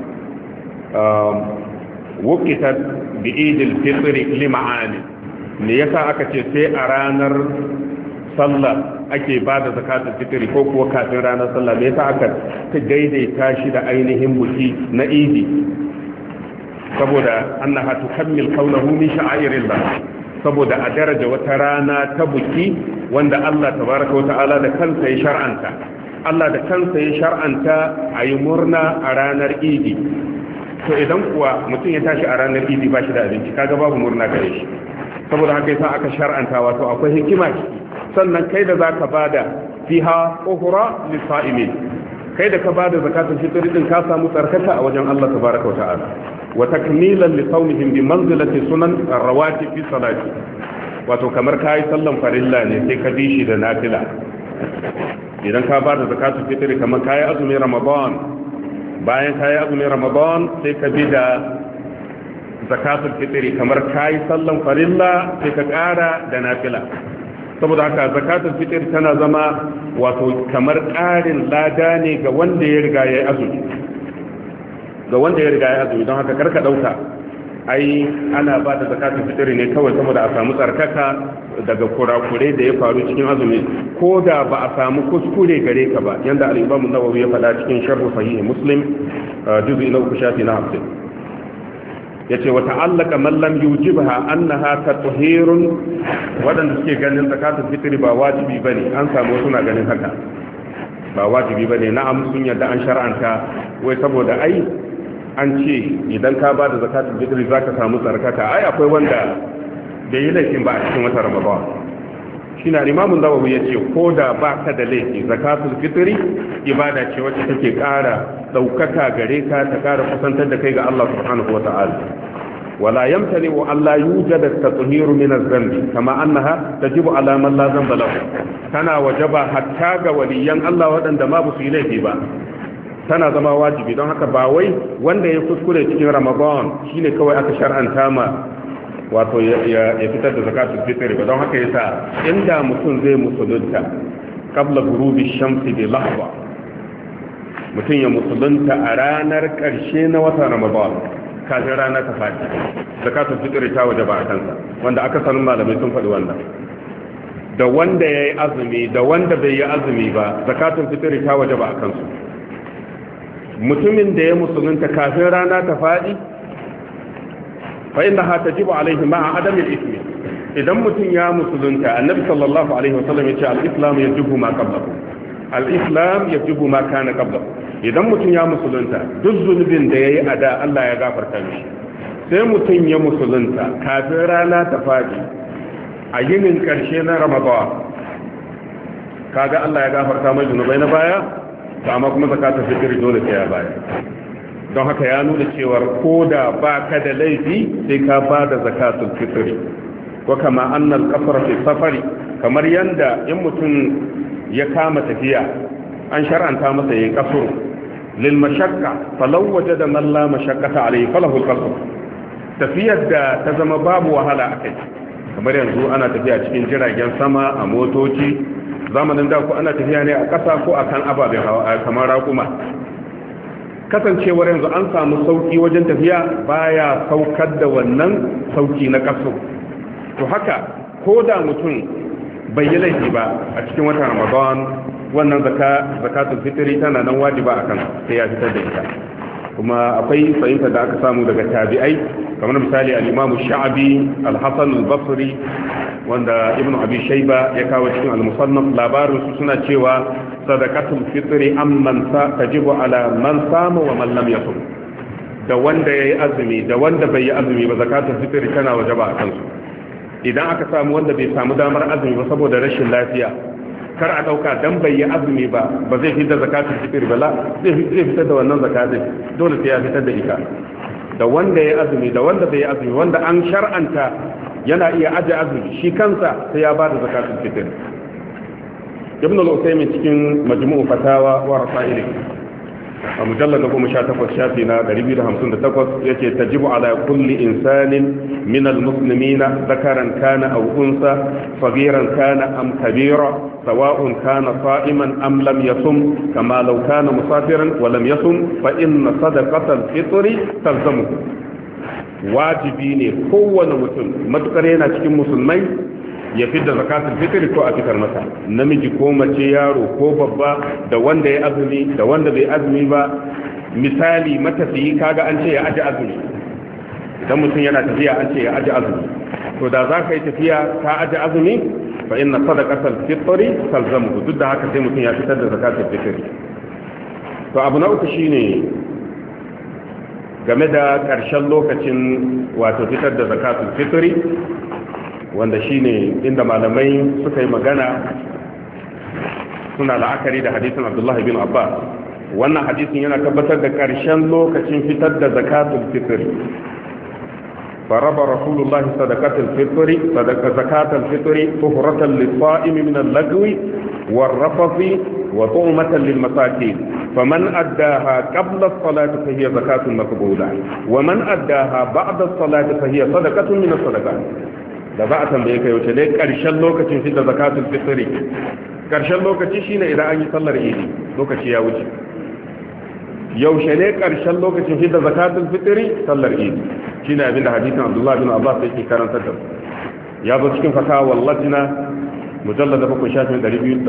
[SPEAKER 1] wuqitat bi idil fitr li ma'ani ne yasa aka ce sai a ranar sallah ake bada zakatul fitr ko kuwa kafin ranar sallah me yasa aka daidaita shi da ainihin buki na idi saboda annaha tukammil qawluhu min sha'airillah saboda a daraja wata rana ta buki wanda Allah tabaraka wa ta'ala da kansa ya shar'anta Allah da kansa ya shar'anta a yi murna a ranar idi to idan kuwa mutum ya tashi a ranar idi ba shi da abinci kaga babu murna gare shi saboda haka yasa aka shar'anta wato akwai hikima sannan kai da zaka bada fiha uhra lisaimin kai da ka bada zakatul fitr din ka samu tsarkaka a wajen Allah tabaraka wa ta'ala wa takmilan li sawmihim bi manzilati sunan ar-rawatib fi salati wato kamar kai sallan farilla ne sai ka bi shi da nafila idan ka ba da zakatul fitr kamar kai azumin ramadan bayan kai azumin ramadan sai ka bi da zakatul fitr kamar kai sallan farilla sai ka kara da nafila saboda haka zakatul fitr tana zama wato kamar karin lada ne ga wanda ya riga ya azumi don haka karka dauka ai ana ba da zakatul fitri ne kawai saboda a samu tsarkaka daga kurakure da ya faru cikin azumi ko da ba a samu kuskure gare ka ba yanda al-Imam an-Nawawi ya faɗa cikin sharh sahih Muslim juz'i na 3 shafi na 50 yace wa ta'allaka man lam yujibha annaha tatahirun wadanda suke ganin zakatul fitri ba wajibi bane an samu wasu na ganin haka ba wajibi bane na'am sun yadda an shar'anta wai saboda ai an ce idan ka ba da zakatul fitri zaka samu tsarkaka ai akwai wanda bai yi laifin ba a cikin watan Ramadan shi na Imam Nawawi yace ko da ba ka da laifi zakatul fitri ibada ce wacce take ƙara daukaka gare ka ta ƙara kusantar da kai ga Allah subhanahu wata'ala wala yamtani wa alla yujada at-tathhir min az-zambi kama annaha tajibu ala man la dhanba lahu kana wajaba hatta ga waliyan Allah wadanda ma ba su yi laifi ba tana zama wajibi don haka ba wai wanda ya kuskure cikin Ramadan shine kawai aka shar'anta ma wato ya fitar da zakatul fitr ba don haka yasa inda mutum zai musulunta qabla ghurubi shamsi bi lahwa mutum ya musulunta a ranar karshe na watan Ramadan kafin rana ta fadi zakatul fitr ta wajaba a kansa wanda aka sanin malamai sun faɗi wannan da wanda yayi azumi da wanda bai yi azumi ba zakatul fitr ta wajaba a kansu mutumin da ya musulunta kafin rana ta faɗi fa inna ha tajibu alaihi ma'a adami al-ithmi idan mutum ya musulunta annabi sallallahu alaihi wasallam yace al-islam yajibu ma qablahu al-islam yajibu ma kana qablahu idan mutum ya musulunta duk zunubin da yayi a da Allah ya gafarta mishi sai mutum ya musulunta kafin rana ta faɗi a yinin karshe na Ramadan kaga Allah ya gafarta mai zunubai na baya amma kuma zakatul fitr dole sai ya bayar don haka ya nuna cewa koda baka da laifi sai ka bada zakatul fitr wa kama annal qasra fi safari kamar yanda in mutum ya kama tafiya an shar'anta masa yayin kasuru lil mashaqqa falaw wajada man la mashaqqata alayhi falahu al-qasr tafiyar da ta zama babu wahala akai kamar yanzu ana tafiya cikin jiragen sama a motoci zamanin da ku ana tafiya ne a ƙasa ko akan ababen hawa kamar raƙuma kasancewar yanzu an samu sauki wajen tafiya baya saukar da wannan sauki na ƙaso to haka ko da mutum bai yi laifi ba a cikin watan Ramadan wannan zakatul fitri tana nan wajiba akan sai ya fitar da ita kuma akwai fahimta da aka samu daga tabi'ai kamar misali al-Imam Sha'bi al-Hasan al-Basri wanda Ibn Abi Shayba ya kawo cikin al-Musannaf labarin su suna cewa sadaqatul fitri amman tajibu ala man sama wa man lam yasum da wanda yayi azumi da wanda bai yi azumi ba zakatul fitri tana wajaba a kansu idan aka samu wanda bai samu damar azumi ba saboda rashin lafiya kar a dauka dan bai yi azumi ba zai fitar da zakatul fitr ba la zai fitar da wannan zakatin dole sai ya fitar da ita da wanda ya azumi da wanda bai yi azumi wanda an shar'anta yana iya aje azumi shi kansa sai ya bada zakatul fitr ibn al-usaymin cikin majmu'u fatawa wa rasail a mujallad 18 shafi na 258 yace tajibu ala kulli insanin min al-muslimina dhakaran kana aw unsa saghiran kana am kabira sawa'un kana sa'iman am lam yasum kama law kana musafiran wa lam yasum fa inna sadaqatal fitri talzamuhu wajibi ne kowane mutum matukar yana cikin musulmai ya fidda zakatul fitr ko a fitar masa namiji ko mace yaro ko babba da wanda ya azumi da wanda bai azumi ba misali matafiyi kaga an ce ya aje azumi idan mutum yana tafiya an ce ya aje azumi to da za ka yi tafiya ka aje azumi fa inna sadaqatal fitri talzamuhu duk da haka sai mutum ya fitar da zakatul fitr to abu na uku shine game da ƙarshen lokacin wato fitar da zakatul fitri wanda shine inda malamai suka yi magana suna la'akari da hadisin Abdullah bin Abbas wannan hadisin yana tabbatar da ƙarshen lokacin fitar da zakatul fitr faraba rasulullah sadaqatul fitr zakatul fitr tuhuratan lis-sa'imi min al-lagwi war-rafathi wa tu'matan lil-masakin faman addaha qabla as-salati fa hiya zakatun maqbula wa man addaha ba'da as-salati fa hiya sadaqatun min as-sadaqat da ba a tambaye ka yaushe dai ƙarshen lokacin fitar zakatul fitri ƙarshen lokaci shine idan an yi sallar idi lokaci ya wuce yaushe ne karshen lokacin fidda zakatul fitri sallar idi shine abin da hadisin Abdullah bin Abbas yake karantar da ya zo cikin fatawa lajna mujallad 7 shafin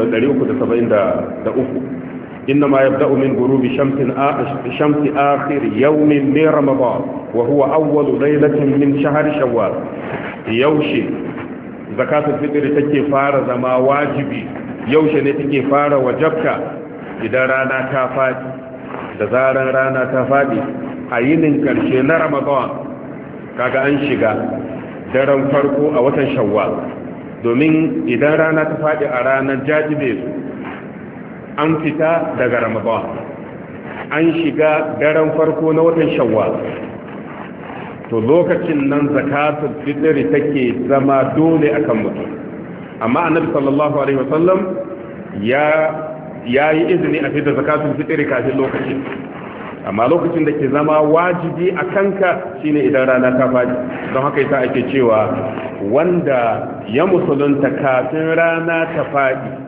[SPEAKER 1] 373 إنما يبدأ من غروب شمس آخر يوم من رمضان وهو أول ليلة من شهر شوال يوشي زكاة الفطر تكي فارة ما واجبي يوشي نتكي فارة وجبك إذا رانا تافاتي دزارا رانا تافاتي أينن كرشي رمضان كاقا أنشيغا daren farko a watan shawwal domin idan rana ta faɗi a ranar jajibe su an fita daga ramadan an shiga daren farko na watan shawwal to lokacin nan zakatul fitri take zama dole akan mutum amma annabi sallallahu alaihi wasallam ya yi izini a fitar zakatul fitri kafin lokacin amma lokacin da ke zama wajibi a kanka shine idan rana ta faɗi don haka yasa ake cewa wanda ya musulunta kafin rana ta faɗi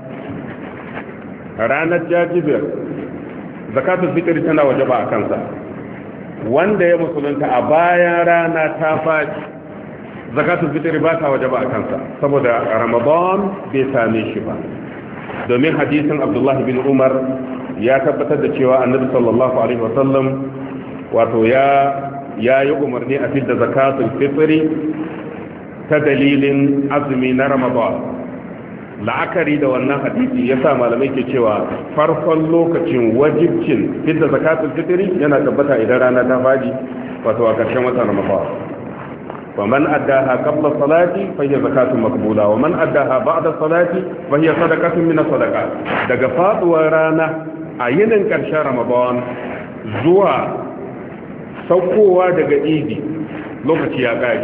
[SPEAKER 1] ranar jajibir zakatul fitri tana wajaba a kansa wanda ya musulunta a bayan rana ta faɗi zakatul fitri ba ta wajaba a kansa saboda ramadan bai same shi ba domin hadisin abdullahi bin umar ya tabbatar da cewa annabi sallallahu alaihi wasallam wato ya yi umarni a fidda zakatul fitri ta dalilin azumi na ramadan la'akari da wannan hadisi ya sa malamai ke cewa farkon lokacin wajibcin fidda zakatul fitri yana tabbata idan rana ta faɗi wato a ƙarshen watan ramadan wa man addaha qabla salati fa hiya zakatun maqbula wa man addaha ba'da salati fa hiya sadaqatun min as-sadaqat daga faduwar rana a yinin ƙarshen ramadan zuwa saukowa daga idi lokaci ya ƙare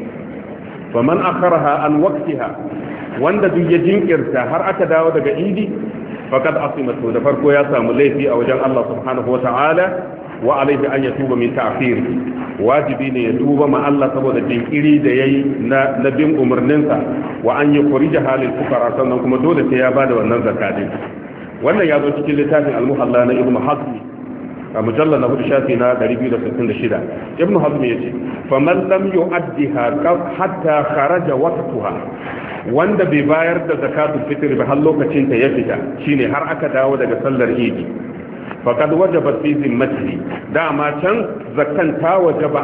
[SPEAKER 1] fa man akharaha an waqtiha wanda duk ya jinkirta har aka dawo daga idi faqad asimatu da farko ya samu laifi a wajen Allah subhanahu wata'ala wa alaihi an yatuba min ta'khir wajibi ne ya tuba ma Allah saboda jinkiri da yayi na bin umarninsa wa an yukhrija halil fuqara sannan kuma dole sai ya bada wannan zakatin wannan ya zo cikin littafin al-muhalla na ibnu hazm a mujallal na 4 shafi na 266 ibnu hazm yace faman lam yu'addiha hatta kharaja waqtuha wanda bai bayar da zakatul fitr ba har lokacin ta ya fita shine har aka dawo daga sallar idi faqad wajaba fi zimmatihi dama can zakkan ta wajaba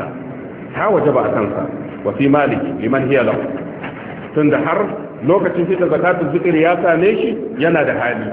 [SPEAKER 1] a kansa wa fi maliki liman hiya lahu tunda har lokacin fitar zakatul fitr ya same shi yana da hali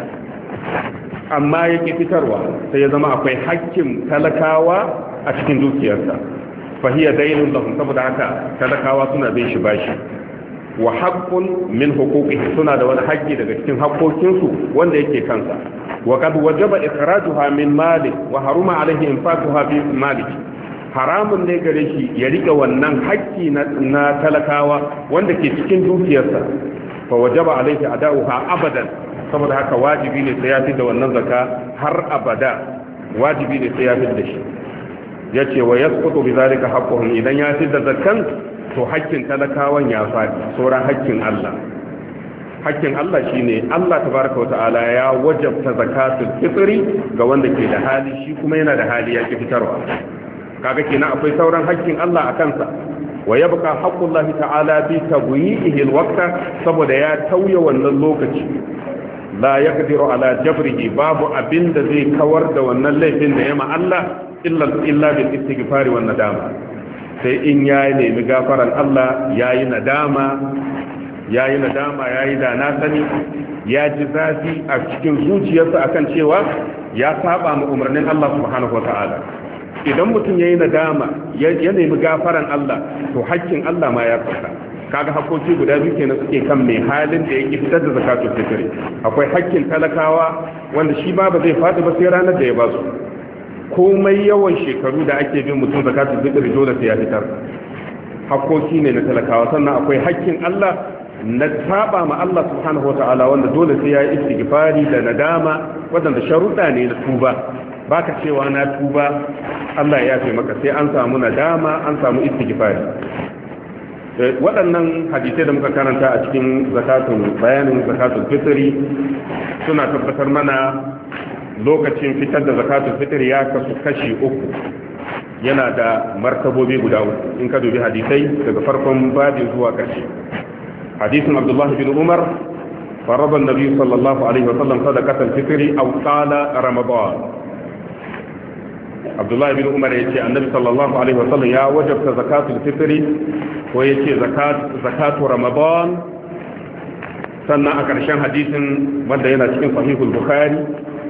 [SPEAKER 1] amma yake fitarwa sai ya zama akwai hakkin talakawa a cikin dukiyarsa fa hiya daynun lahum saboda haka talakawa suna bin shi bashi wa haqqun min huquqihi suna da wani haƙƙi daga cikin haƙƙoƙinsu wanda yake kansa wa qad wajaba ikhrajuha min mali wa haruma alayhi infaquha fi mali haramun ne gare shi ya rike wannan haƙƙi na talakawa wanda ke cikin dukiyarsa fa wajaba alayhi ada'uha abadan saboda haka wajibi ne sai ya fi da wannan zakka har abada wajibi ne sai ya fi da shi yace wa yasqutu bi zalika haqquhum idan ya fi da zakkan to hakkin talakawan ya faɗi sauran hakkin Allah hakkin Allah shine Allah tabaraka wata'ala ya wajabta zakatul fitri ga wanda ke da hali shi kuma yana da hali ya ki fitarwa kaga kenan akwai sauran hakkin Allah a kansa wa yabqa haqqullahi ta'ala bi tabyi'ihi alwaqta saboda ya tauye wannan lokaci la yaqdiru ala jabrihi babu abinda zai kawar da wannan laifin da yama Allah illa bil istighfari wan nadama sai in ya nemi gafaran Allah ya yi nadama ya yi da na sani ya ji zafi a cikin zuciyarsa akan cewa ya saba ma umarnin Allah subhanahu wa ta'ala idan mutum ya yi nadama ya nemi gafaran Allah to hakkin Allah ma ya sauka kaga hakoki guda biyu kenan suke kan mai halin da yake fitar da zakatul fitr akwai hakkin talakawa wanda shi ba zai faɗi ba sai ranar da ya ba su komai yawan shekaru da ake bin mutum zakatul fitr dole sai ya fitar hakkoki ne na talakawa sannan akwai hakkin Allah na saba ma Allah subhanahu wataala wanda dole sai ya yi istighfari da nadama wadanda sharuɗa ne na tuba baka cewa na tuba Allah ya yafe maka sai an samu nadama an samu istighfari waɗannan hadisai da muka karanta a cikin bayanin zakatul fitri suna tabbatar mana lokacin fitar da zakatul fitr ya kasu kashi uku, yana da martabobi guda uku in ka dubi hadisai daga farkon babin zuwa ƙarshe. hadisin abdullahi bin umar farada annabi sallallahu alaihi wasallam sadaqatul fitr aw qala ramadan. abdullahi bin umar yace annabi sallallahu alaihi wasallam ya wajabta zakatul fitr ko yace zakatu ramadan. sannan a ƙarshen hadisin wanda yana cikin sahihul bukhari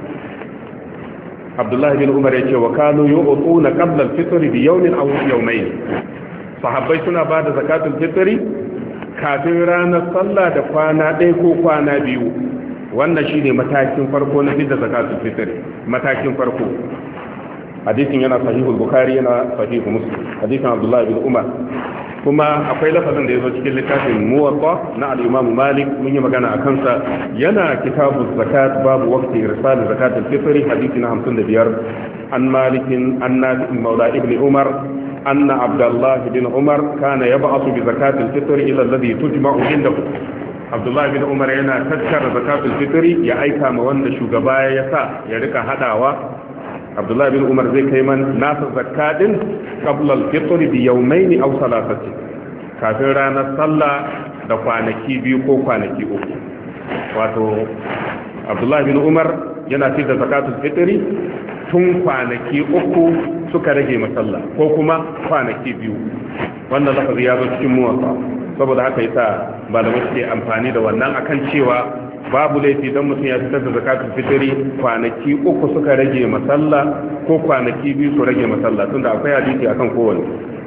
[SPEAKER 1] abdullahi bin umar yace wa kanu yu'tuna qabla al-fitr bi yawmin aw yawmayn. sahabbai suna bada zakatul fitr kafin ranar sallah da kwana ɗaya ko kwana biyu. wannan shine matakin farko na fidda zakatul fitr, matakin farko. hadisin yana sahihul bukhari yana sahihu muslim, hadisin abdullahi bin umar. kuma akwai lafazin da yazo cikin littafin muwatta na al-imam malik, mun yi magana akan sa, yana kitabu zakat babu waqti irsal zakatul fitr, hadisi na 55. an malikin an nafi maula ibn umar anna abdullah bin umar kana yab'athu bi zakatul fitr ila alladhi tujma'u indahu. abdullah bin umar yana tattara zakatul fitr ya aika ma wanda shugaba ya sa ya rika hadawa. abdullahi bin umar zai kai man nasa zakadin qabla al-fitr bi yawmayn aw thalathati, kafin ranar sallah da kwanaki biyu ko kwanaki uku. wato abdullahi bin umar yana fitar da zakatul fitr tun kwanaki uku suka rage masalla ko kuma kwanaki biyu. wannan lafazi ya zo cikin muwatta, saboda haka yasa malamai suke amfani da wannan akan cewa babu laifi don mutum ya fitar da zakatul fitri kwanaki uku suka rage masalla ko kwanaki biyu su rage masalla, tunda akwai hadisi akan kowanne.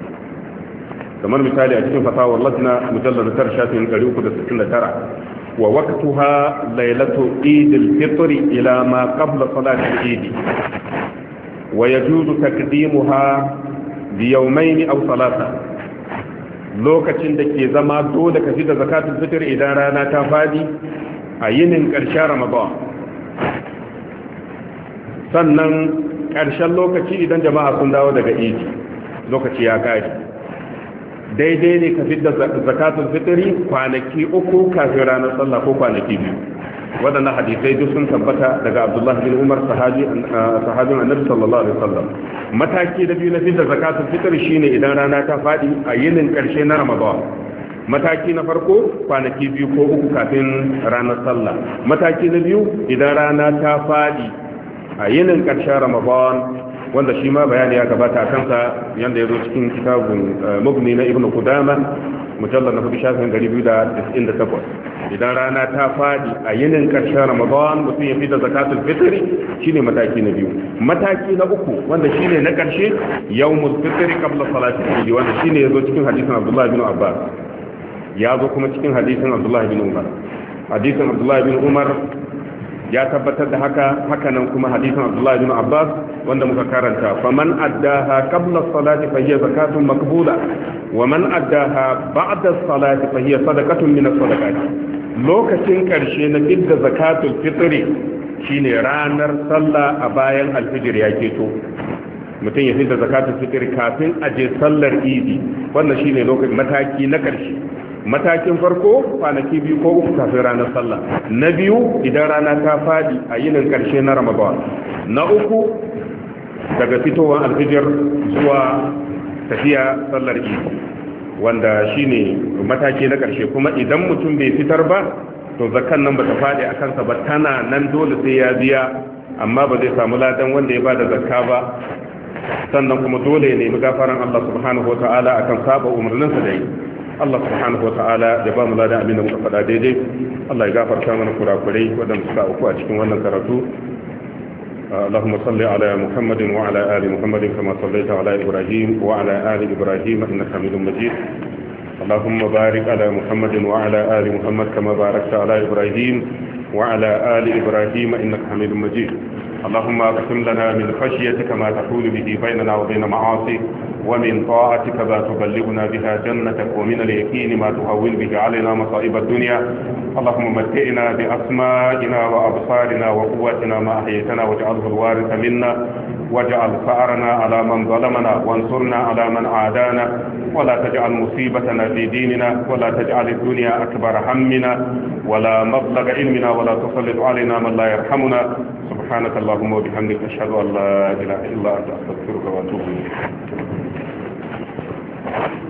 [SPEAKER 1] kamar misali a cikin fatawar lajna mujallad 369 wa waqtuha laylatu idil fitri ila ma qabla salati al-eid wa yajuzu taqdimuha bi yawmayn aw salasa. lokacin da ke zama dole ka fitar da zakatul fitr idan rana ta fadi a yinin ƙarshen ramadan, sannan ƙarshen lokaci idan jama'a sun dawo daga idi, lokaci ya ƙari. daidai ne ka fitar da zakatul fitri kwanaki uku kafin ranar sallah ko kwanaki biyu. waɗannan hadisai duk sun tabbata daga abdullah bin umar sahabin annabi sallallahu alaihi wasallam. mataki da biyu na fitar zakatul fitr shine idan rana ta fadi a yinin ƙarshe na ramadan. mataki na farko kwanaki biyu ko uku kafin ranar sallah. mataki na biyu idan rana ta fadi a yinin ƙarshen ramadan, wanda shi ma bayani ya gabata a kansa yanda ya zo cikin kitabun mugni na ibnu qudama mujallad na 298. idan rana ta fadi a yinin ƙarshen ramadan mutum ya fita zakatul fitri, shine mataki na biyu. mataki na uku wanda shine na ƙarshe yawmul fitri qabla salati al-eid, wanda shine ya zo cikin hadisin abdullah bin abbas, ya zo kuma cikin hadisin abdullahi bin umar. hadisin abdullahi bin umar ya tabbatar da hakanan kuma hadisin abdullahi bin abbas wanda muka karanta, faman addaha qabla salati fa hiya zakatun maqbula wa man addaha ba'da salati fa hiya sadaqatun min as-sadaqat. lokacin karshe na fidda zakatul fitri shine ranar sallah a bayan alfijir ya keto. mutum ya fidda zakatul fitri kafin aje sallar idi, wannan shine lokacin mataki na karshe. matakin farko kwanaki biyu ko uku kafin ranar sallah, na biyu idan rana ta fadi a yinin karshe na ramadan, na uku daga fitowar alfijir zuwa tafiya sallar idi, wanda shine mataki na karshe. kuma idan mutum bai fitar ba to zakan nan bata fadi a kansa ba, tana nan dole sai ya biya, amma ba zai samu ladan wanda ya bada zakka ba. sannan kuma dole ya nemi gafaran Allah subhanahu wataala akan saba umarninsa da yi. Allah subhanahu wa ta'ala ya ba mu ladan abin da muka faɗa daidai. Allah ya gafarta mana kurakurai waɗanda suka auku a cikin wannan karatu. اللهم صل على محمد وعلى آل محمد كما صليت على إبراهيم وعلى آل إبراهيم إنك حميد مجيد. اللهم بارك على محمد وعلى آل محمد كما باركت على إبراهيم وعلى آل إبراهيم إنك حميد مجيد. اللهم اقسم لنا من خشيتك ما تحول به بيننا وبين معاصيك، ومن طاعتك ما تبلغنا بها جنتك، ومن اليقين ما تهون به علينا مصائب الدنيا. اللهم متئنا بأسمائنا وأبصارنا وقوتنا ما أحييتنا واجعله الوارث منا، واجعل ثأرنا على من ظلمنا، وانصرنا على من عادانا، ولا تجعل مصيبتنا في ديننا، ولا تجعل الدنيا أكبر همنا ولا مبلغ علمنا، ولا تسلط علينا من لا يرحمنا. subhanakallahumma wa bihamdika ashhadu an la ilaha illa anta astaghfiruka wa atubu ilayk